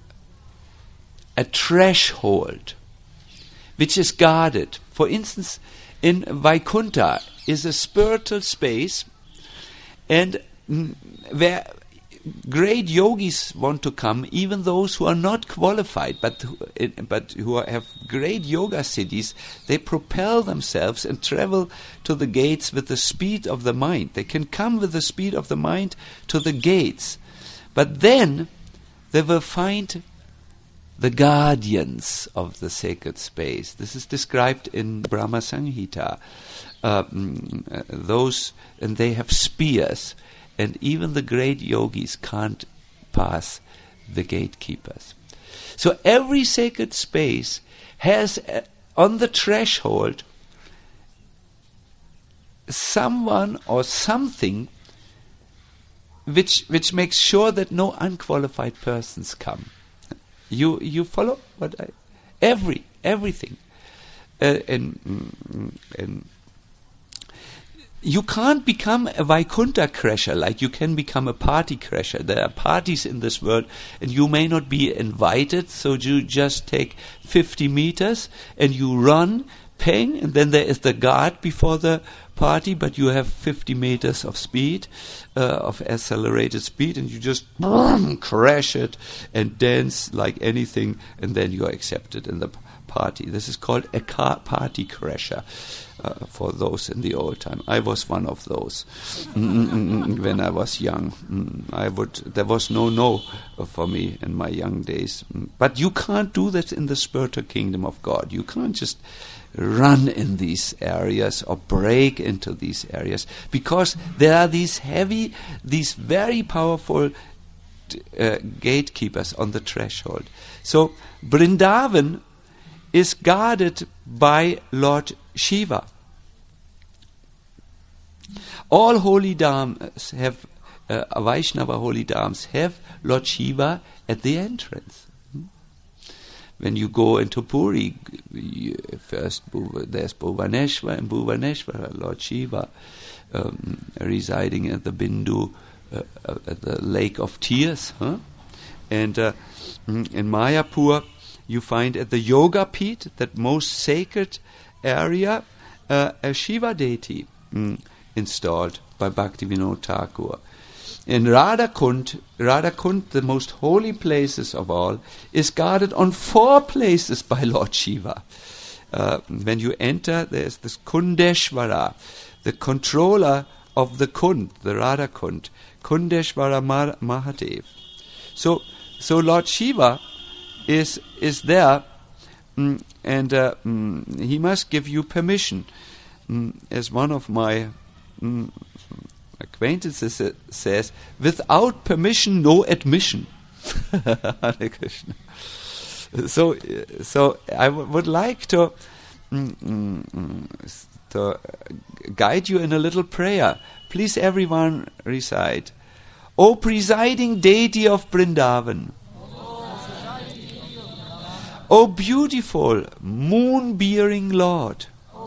a threshold, which is guarded. For instance, in Vaikuntha is a spiritual space, and mm, where great yogis want to come, even those who are not qualified, but who, uh, but who are, have great yoga siddhis. They propel themselves and travel to the gates with the speed of the mind. They can come with the speed of the mind to the gates. But then they will find the guardians of the sacred space. This is described in Brahma Samhita. Uh, mm, uh, those, and they have spears, and even the great yogis can't pass the gatekeepers. So every sacred space has uh, on the threshold someone or something which which makes sure that no unqualified persons come. You you follow what I every everything, uh, and and you can't become a Vaikuntha crasher like you can become a party crasher. There are parties in this world, and you may not be invited, so you just take fifty meters and you run, ping, and then there is the guard before the party, but you have fifty meters of speed, uh, of accelerated speed, and you just boom, crash it and dance like anything, and then you are accepted in the p- party. This is called a car party crasher. Uh, for those in the old time, I was one of those. Mm-mm-mm-mm. When I was young, mm, I would. There was no no for me in my young days. Mm. But you can't do that in the spiritual kingdom of God. You can't just run in these areas or break into these areas, because there are these heavy, these very powerful uh, gatekeepers on the threshold. So Vrindavan is guarded by Lord Shiva. All holy dhams have, uh, Vaishnava holy dhams have Lord Shiva at the entrance. Hmm? when you go into Puri, you, first Bhuva, there's Bhuvaneshwar, and Bhuvaneshwar, Lord Shiva, um, residing at the Bindu, uh, uh, at the Lake of Tears. Huh? And uh, in Mayapur, you find at the Yoga Pit, that most sacred area, uh, a Shiva deity mm, installed by Bhaktivinoda Thakur. In Radhakund, Radhakund, the most holy places of all, is guarded on four places by Lord Shiva. Uh, when you enter, there's this Kundeshwara, the controller of the Kund, the Radhakund, Kundeshwara Mar- Mahadev. So, so Lord Shiva is is there, mm, and uh, mm, he must give you permission. Mm, as one of my mm, acquaintances uh, says, without permission, no admission. Hare Krishna. So, uh, so I w- would like to mm, mm, to guide you in a little prayer. Please, everyone, recite: O presiding deity of Vrindavan, O beautiful moon-bearing Lord,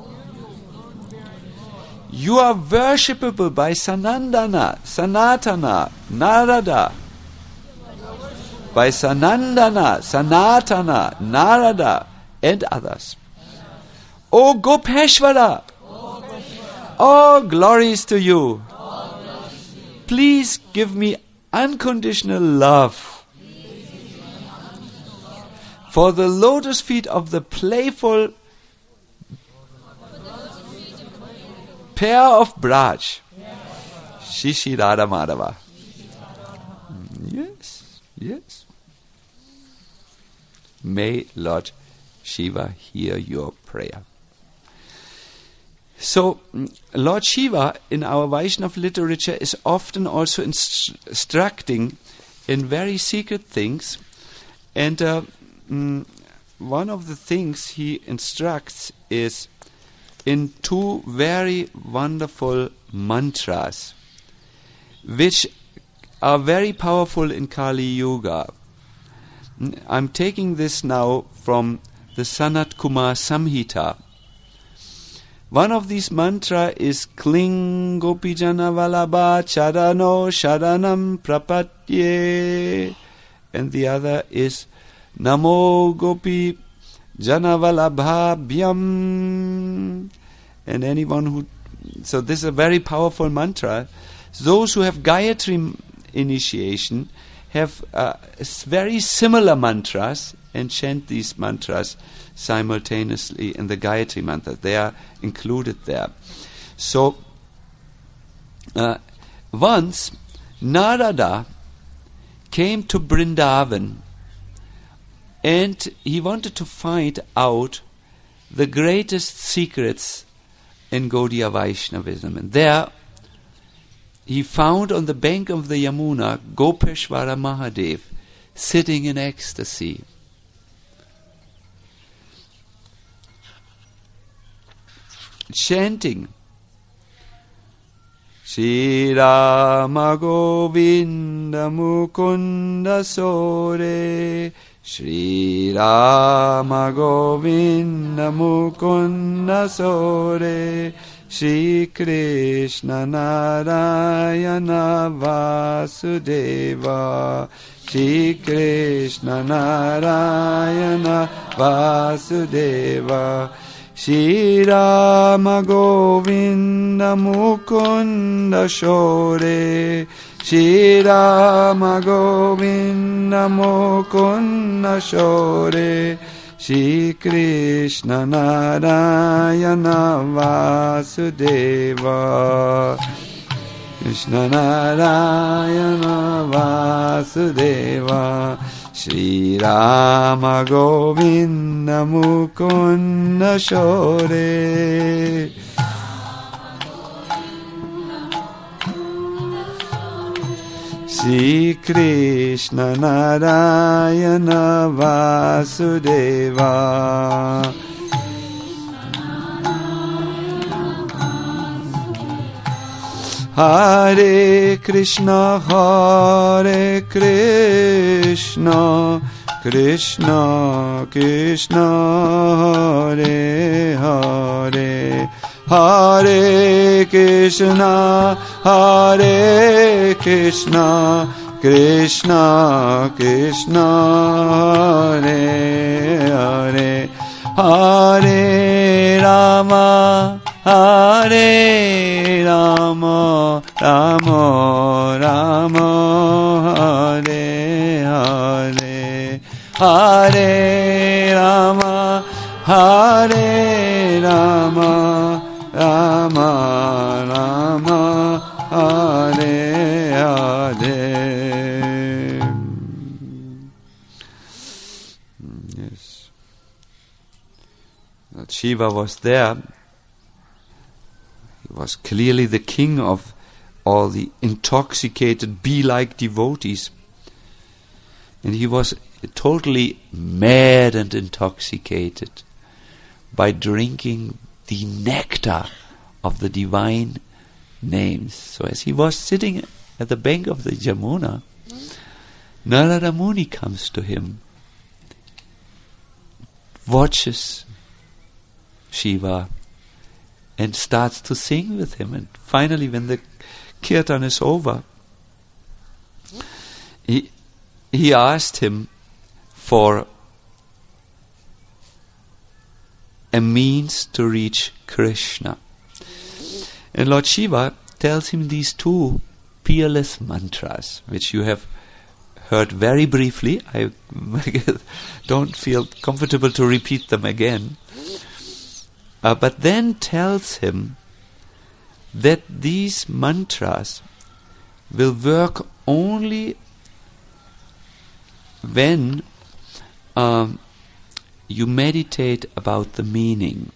you are worshipable by Sanandana, Sanatana, Narada, by Sanandana, Sanatana, Narada, and others. O Gopeshwara, all glories to you. Please give me unconditional love for the lotus feet of the playful pair of Braj, Shishi Radha Madhava. Yes, yes. May Lord Shiva hear your prayer. So, Lord Shiva in our Vaishnava literature is often also inst- instructing in very secret things, and uh, mm, one of the things he instructs is in two very wonderful mantras, which are very powerful in Kali Yuga. I'm taking this now from the Sanat Kumar Samhita. One of these mantra is Kling Gopijana Valabha Charano Sharanam Prapatye, and the other is Namo Gopi Janavalabhabhyam. And anyone who, so this is a very powerful mantra. Those who have Gayatri initiation have uh, very similar mantras and chant these mantras simultaneously in the Gayatri mantra. They are included there. So, uh, once Narada came to Vrindavan and he wanted to find out the greatest secrets in Gaudiya Vaishnavism. And there he found on the bank of the Yamuna Gopeshwara Mahadev sitting in ecstasy. Chanting Shri Rama Govinda Mukunda Sore, Shri Rama Govinda Mukunda Sore, Shri Krishna Narayana Vasudeva, Shri Krishna Narayana Vasudeva, Shri Rama Govinda Mukunda Shore, Shri Rama Govinda Mukunda Shore, Shri Krishna Narayana Vasudeva, Krishna Narayana Vasudeva, Shri Rama Govinda Mukunda Shore. Shri Krishna Narayana Vasudeva. Hare Krishna, Hare Krishna, Krishna, Krishna, Hare Hare, Hare Krishna, Hare Krishna, Krishna, Krishna, Hare Hare, Hare Rama, Hare Rama, Rama, Rama, Hare Hare, Hare Rama, Hare Rama, Rama, Rama, Hare Hare. Yes. That Shiva was there. He was clearly the king of all the intoxicated bee-like devotees. And he was totally mad and intoxicated by drinking the nectar of the divine names. So as he was sitting at the bank of the Jamuna, Narada Muni comes to him, watches Shiva, and starts to sing with him. And finally, when the kirtan is over, he he asked him for a means to reach Krishna. And Lord Shiva tells him these two peerless mantras, which you have heard very briefly. I don't feel comfortable to repeat them again. Uh, but then tells him that these mantras will work only when um, you meditate about the meaning.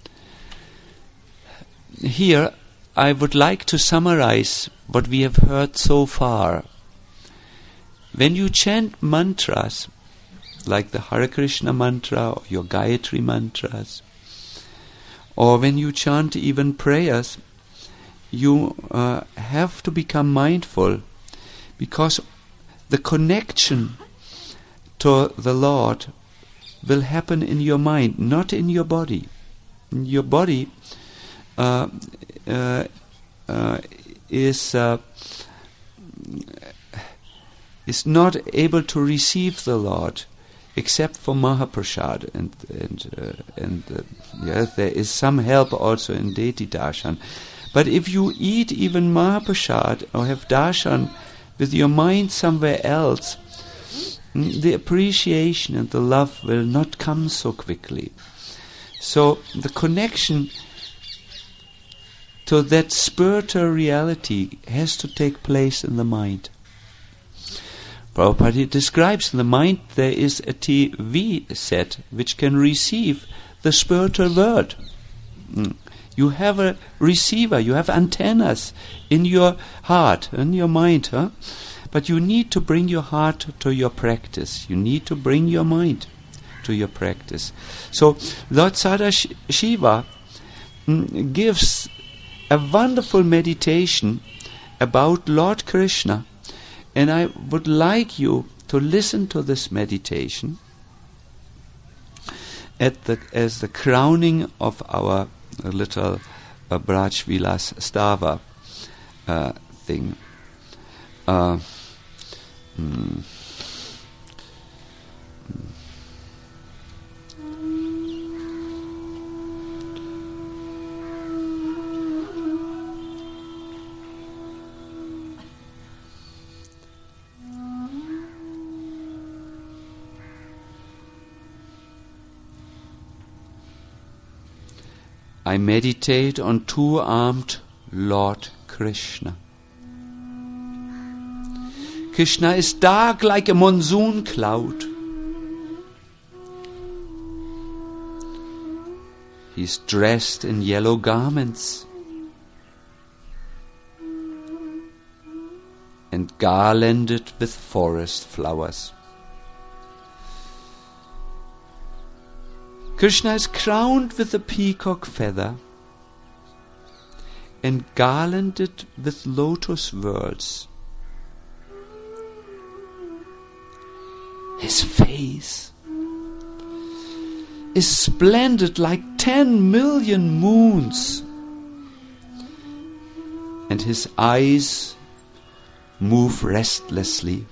Here, I would like to summarize what we have heard so far. When you chant mantras, like the Hare Krishna mantra or your Gayatri mantras, or when you chant even prayers, you uh, have to become mindful, because the connection to the Lord will happen in your mind, not in your body. In your body uh, uh, uh, is uh, is not able to receive the Lord except for Mahaprasad, and and uh, and uh, yes, there is some help also in deity darshan. But if you eat even Mahaprasad or have darshan with your mind somewhere else, the appreciation and the love will not come so quickly. So the connection to that spiritual reality has to take place in the mind. Prabhupada describes in the mind there is a T V set which can receive the spiritual word. Mm. You have a receiver, you have antennas in your heart, in your mind, huh? But you need to bring your heart to your practice. You need to bring your mind to your practice. So Lord Sadashiva mm, gives a wonderful meditation about Lord Krishna. And I would like you to listen to this meditation at the as the crowning of our uh, little uh, Braj Vilas Stava uh, thing. Uh, mm, mm. I meditate on two-armed Lord Krishna. Krishna is dark like a monsoon cloud. He is dressed in yellow garments and garlanded with forest flowers. Krishna is crowned with a peacock feather and garlanded with lotus whorls. His face is splendid like ten million moons, and his eyes move restlessly.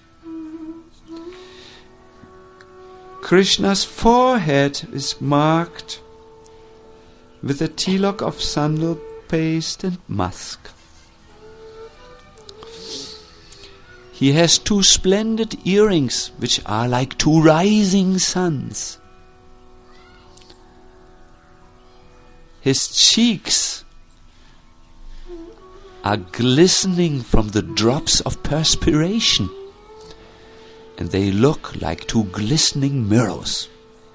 Krishna's forehead is marked with a tilak of sandal paste and musk. He has two splendid earrings which are like two rising suns. His cheeks are glistening from the drops of perspiration, and they look like two glistening mirrors.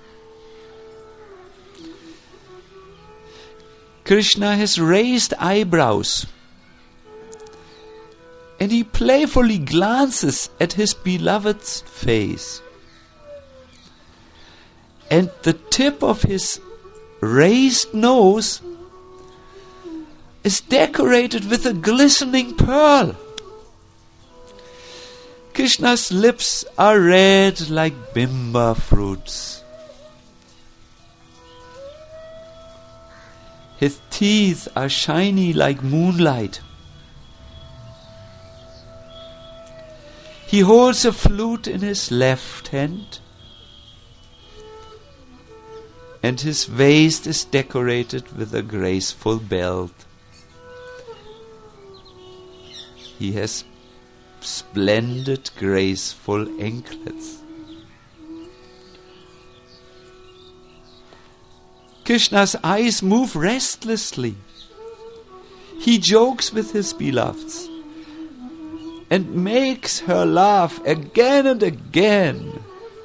Krishna has raised eyebrows, and he playfully glances at his beloved's face. And the tip of his raised nose is decorated with a glistening pearl. Krishna's lips are red like bimba fruits. His teeth are shiny like moonlight. He holds a flute in his left hand, and his waist is decorated with a graceful belt. He has splendid, graceful anklets. Krishna's eyes move restlessly. He jokes with his beloveds and makes her laugh again and again.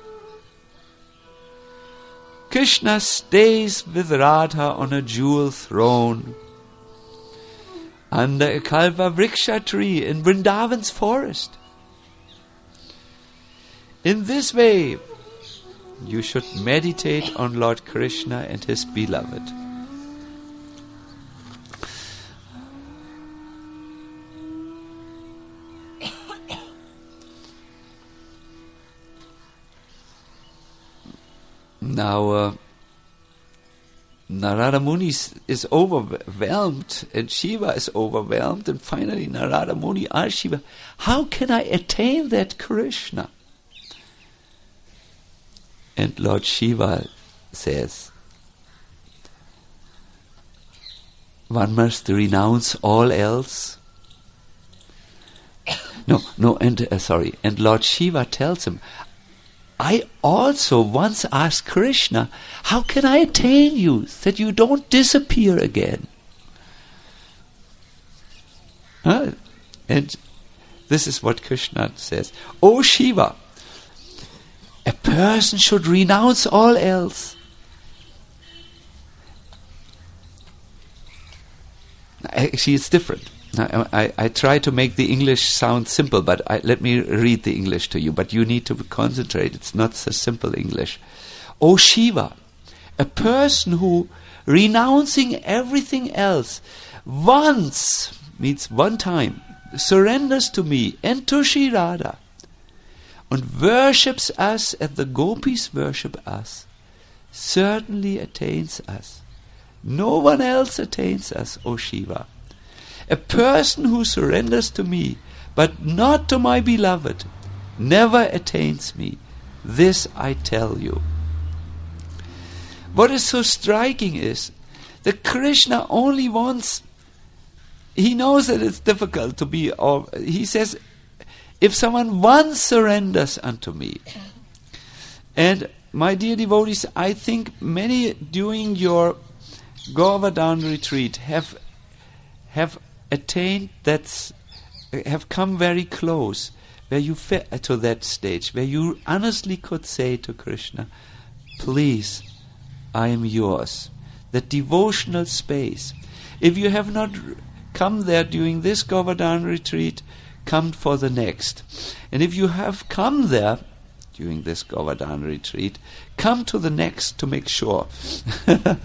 Krishna stays with Radha on a jewel throne under a kalpa vriksha tree in Vrindavan's forest. In this way, you should meditate on Lord Krishna and his beloved. Now, uh, Narada Muni is, is overwhelmed, and Shiva is overwhelmed, and finally Narada Muni asks Shiva, how can I attain that Krishna? And Lord Shiva says, one must renounce all else. No, no, and uh, sorry, and Lord Shiva tells him, I also once asked Krishna, how can I attain you that you don't disappear again? Huh? And this is what Krishna says. O Shiva, a person should renounce all else. Actually, it's different. I, I, I try to make the English sound simple, but I, let me read the English to you. But you need to concentrate. It's not so simple English. O Shiva, a person who, renouncing everything else, once, means one time, surrenders to me and to Shri Radha, and worships us as the gopis worship us, certainly attains us. No one else attains us, O Shiva. A person who surrenders to me, but not to my beloved, never attains me. This I tell you. What is so striking is that Krishna only wants, he knows that it's difficult to be, or he says, if someone once surrenders unto me, and my dear devotees, I think many during your Govardhan retreat have have attained that, have come very close, where you fe- to that stage, where you honestly could say to Krishna, please, I am yours. That devotional space. If you have not r- come there during this Govardhan retreat, come for the next. And if you have come there during this Govardhan retreat, come to the next to make sure. Th-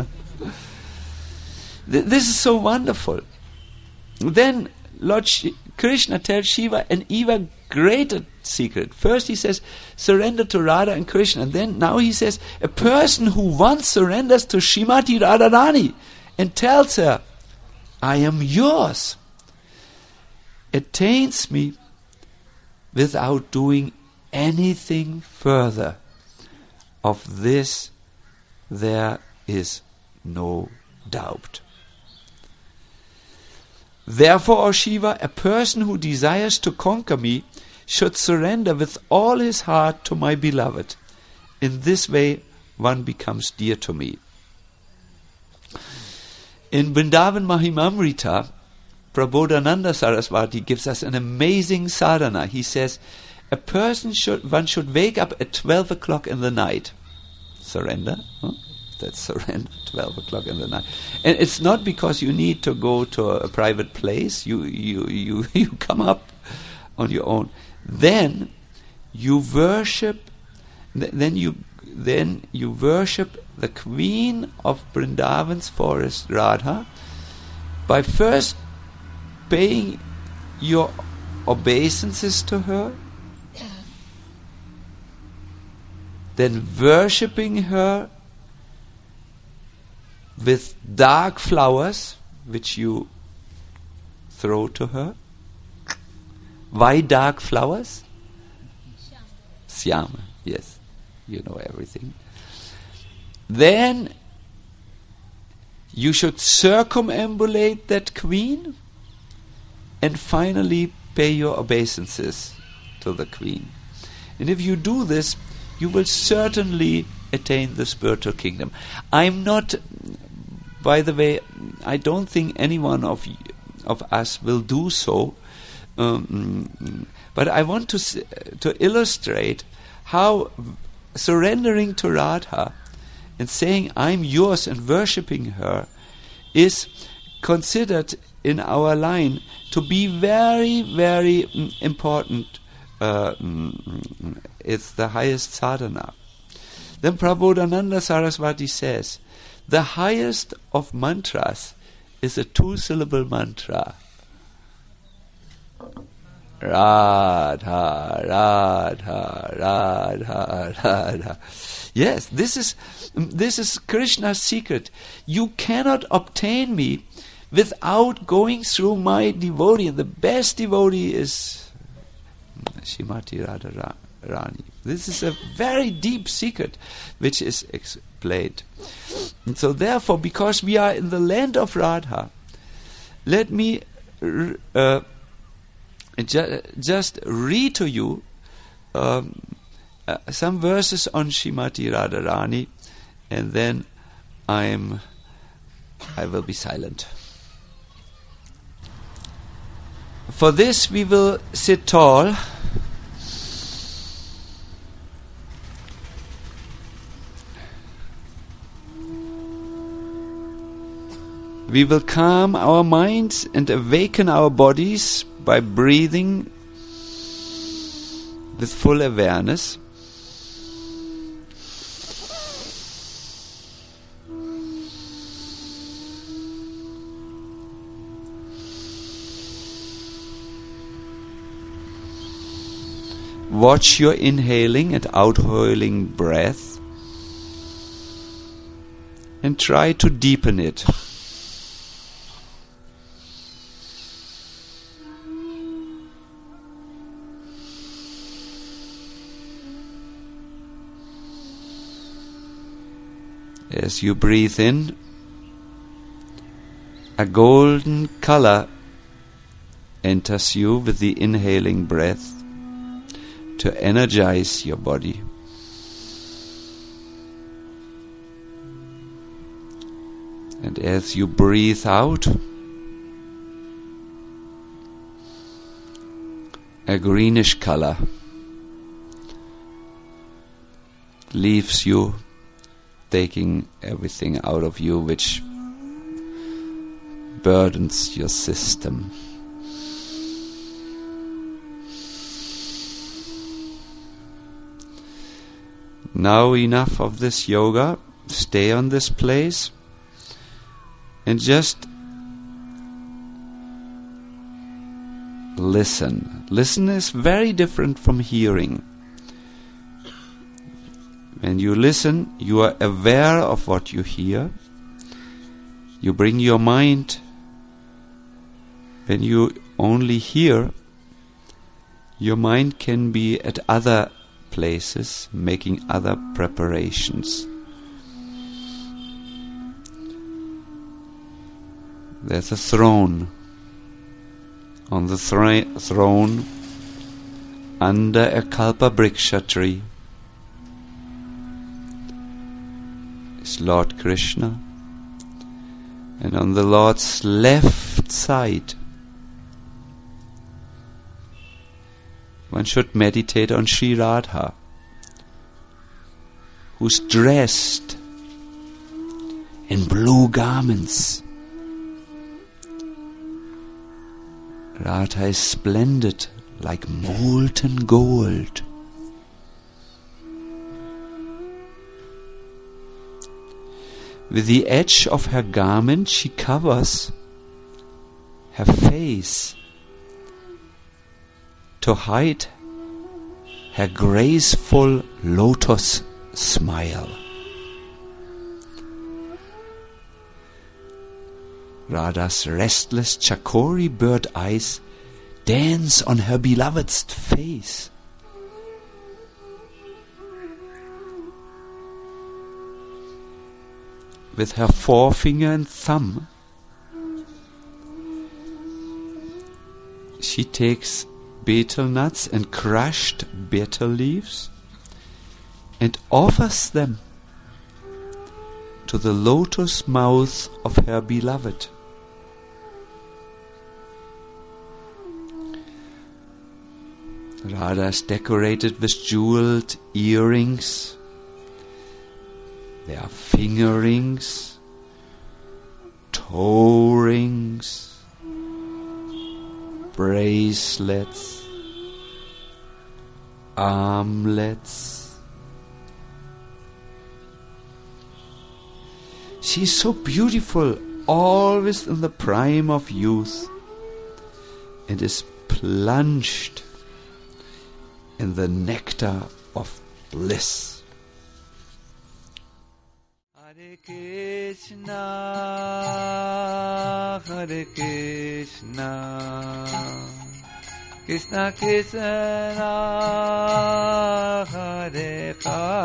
this is so wonderful. Then Lord Sh- Krishna tells Shiva, and even greater secret. First he says, surrender to Radha and Krishna. And then now he says, a person who once surrenders to Srimati Radharani and tells her, I am yours, attains me without doing anything further. Of this there is no doubt. Therefore, O Shiva, a person who desires to conquer me should surrender with all his heart to my beloved. In this way, one becomes dear to me. In Vrindavan Mahimamrita, Prabodhananda Saraswati gives us an amazing sadhana. He says, a person should, one should wake up at twelve o'clock in the night. Surrender, huh? That's surrender, twelve o'clock in the night. And it's not because you need to go to a private place. You, you, you, you come up on your own. Then you worship, th- then you, then you worship the queen of Vrindavan's forest, Radha, by first paying your obeisances to her, then worshipping her with dark flowers which you throw to her. Why dark flowers? Syama, yes, you know everything. Then you should circumambulate that queen and finally pay your obeisances to the queen. And if you do this, you will certainly attain the spiritual kingdom. I'm not, by the way, I don't think any one of y- of us will do so. Um, but I want to s- to illustrate how v- surrendering to Radha and saying I'm yours and worshipping her is considered in our line to be very, very mm, important. Uh, mm, it's the highest sadhana. Then Prabodhananda Saraswati says, the highest of mantras is a two-syllable mantra. Radha, Radha, Radha, Radha. Yes, this is this is Krishna's secret. You cannot obtain me without going through my devotee. And the best devotee is Srimati Radharani. This is a very deep secret which is explained. And so therefore, because we are in the land of Radha, let me uh, ju- just read to you um, uh, some verses on Srimati Radharani, and then I'm I will be silent. For this we will sit tall. We will calm our minds and awaken our bodies by breathing with full awareness. Watch your inhaling and outhailing breath and try to deepen it. As you breathe in, a golden color enters you with the inhaling breath to energize your body. And as you breathe out, a greenish color leaves you, taking everything out of you which burdens your system. Now enough of this yoga. Stay on this place and just listen. Listen is very different from hearing. When you listen, you are aware of what you hear. You bring your mind. When you only hear, your mind can be at other places, making other preparations. There's a throne. On the thri- throne, under a Kalpabriksha tree, is Lord Krishna. And on the Lord's left side, one should meditate on Sri Radha, who's dressed in blue garments. Radha is splendid like molten gold. With the edge of her garment she covers her face to hide her graceful lotus smile. Radha's restless chakori bird eyes dance on her beloved's face. With her forefinger and thumb, she takes betel nuts and crushed betel leaves and offers them to the lotus mouth of her beloved. Radha is decorated with jeweled earrings. There are finger rings, toe rings, bracelets, armlets. She is so beautiful, always in the prime of youth, and is plunged in the nectar of bliss. Hare Krishna, Hare Krishna, Krishna Krishna, Hare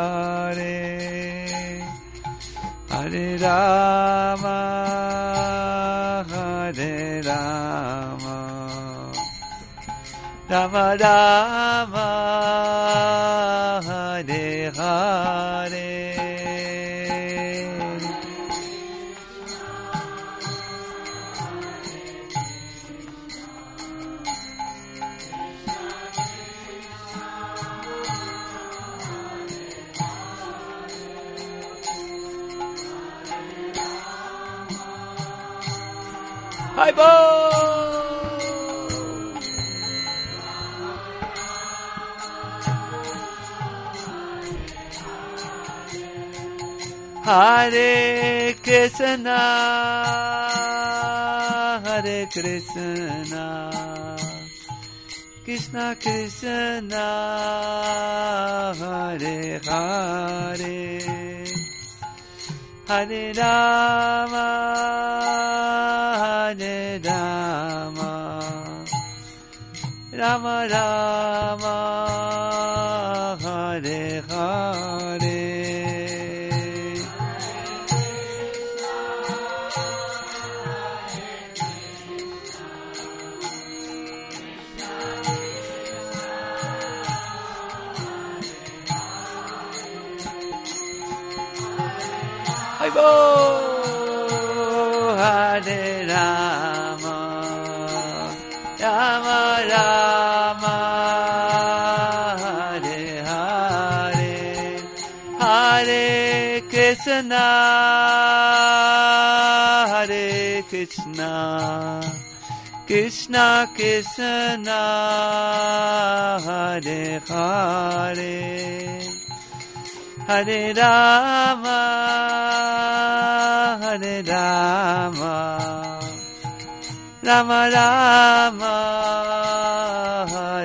Hare, Hare Rama, Hare Rama, Rama Rama, Hare Hare. Hi bo! Hare Krishna, Hare Krishna, Krishna Krishna, Hare Hare, Hare Rama, Hare Rama, Rama Rama, Hare Hare. Hare Rama, Rama Rama, Hare Hare, Hare Krishna, Hare Krishna, Krishna Krishna, Hare Hare, Hare Rama, Hare Rama, Rama Rama,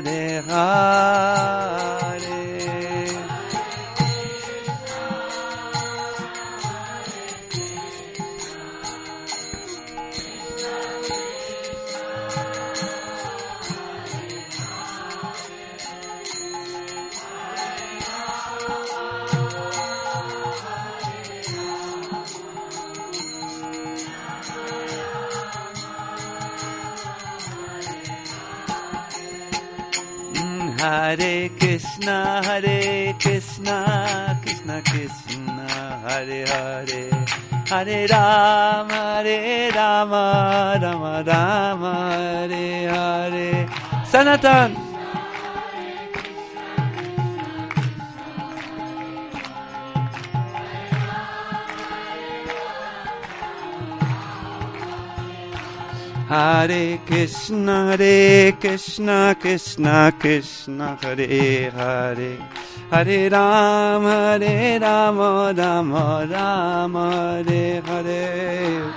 Hare Krishna, Hare Krishna, Krishna Krishna, Hare Hare, Hare Rama, Hare Rama, Rama Rama, Hare Hare. Sanatan. Hare Krishna, Hare Krishna, Krishna Krishna, Hare Hare, Hare Rama, Hare Rama, Rama Rama, Hare Hare.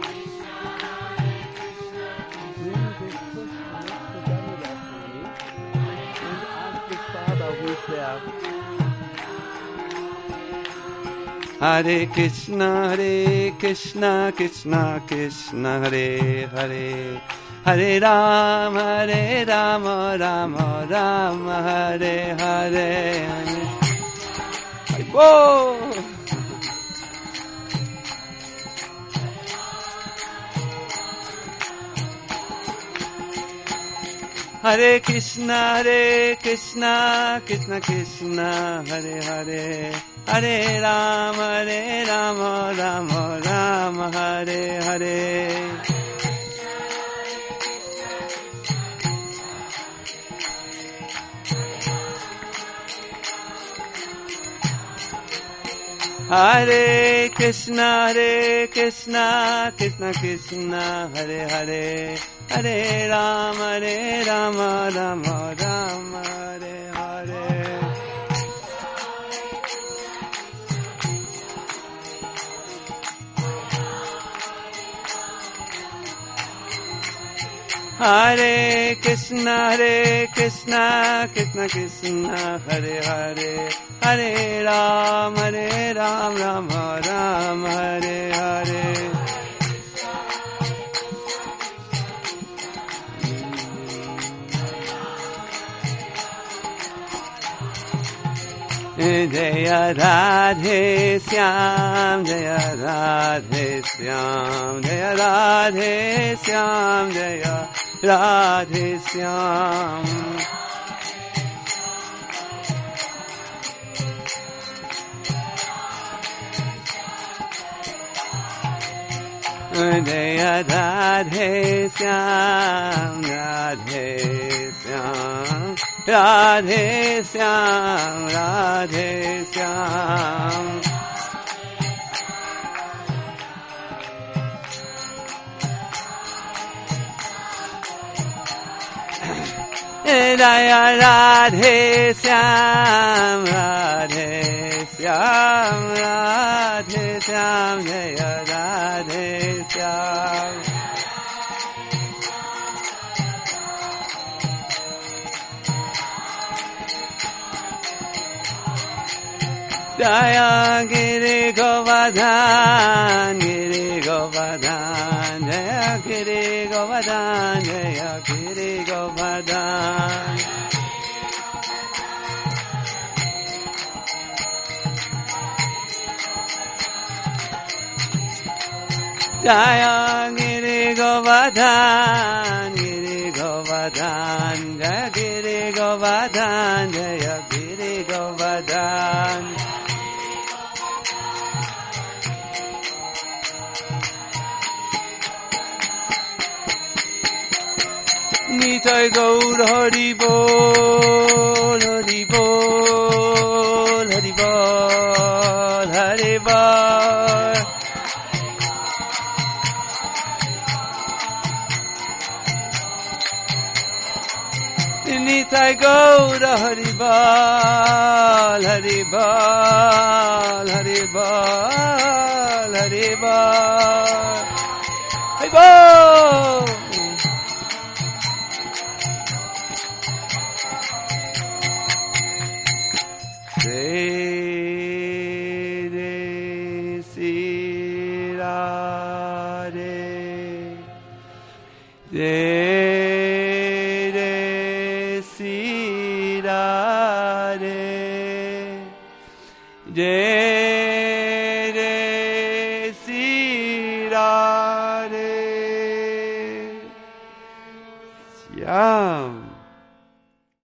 Hare Krishna, Hare Krishna, Krishna Krishna, Hare Hare, Hare Rama, Hare Rama, Rama Rama, Hare Hare. Whoa! Hare Krishna, Hare Krishna, Krishna Krishna, Hare Hare, Hare Rama, Hare Rama, Rama Rama, Hare Hare. Hare Krishna, Hare Krishna, Krishna Krishna, Hare Hare, Hare Rama, Hare Rama, Rama Rama, Hare Hare. Hare Krishna, Hare Krishna, Krishna Krishna, Hare Hare, Hare Ram, Hare Ram, Rama Ram, Hare Hare. Jaya Radhe Shyam, Jaya Radhe Shyam, Jaya Radhe Shyam, Jaya Radhe Shyam. Jaya Radhe Shyam, Radhe Shyam, Radhe Shyam, Radhe Shyam. Jaya Radhe Shyam, Radhe Shyam, Radhe Shyam, Jaya Radhe Shyam. Jaya Giri Govardhan, Giri Govardhan, Jaya Giri Govardhan, Jaya Giri Govardhan. Jaya Giri Govardhan, Giri Govardhan, Jaya Giri Govardhan, Jaya Giri Govardhan. Nitai Gaur Hari Bol, Hari Bol, Hari Bol, Hari Bol. Nitai Gaur Hari Bol, Hari Bol, Hari Bol, Hari Bol, Hari Bol. Re, re, si, la, re. Re, re, si, la, re. Re,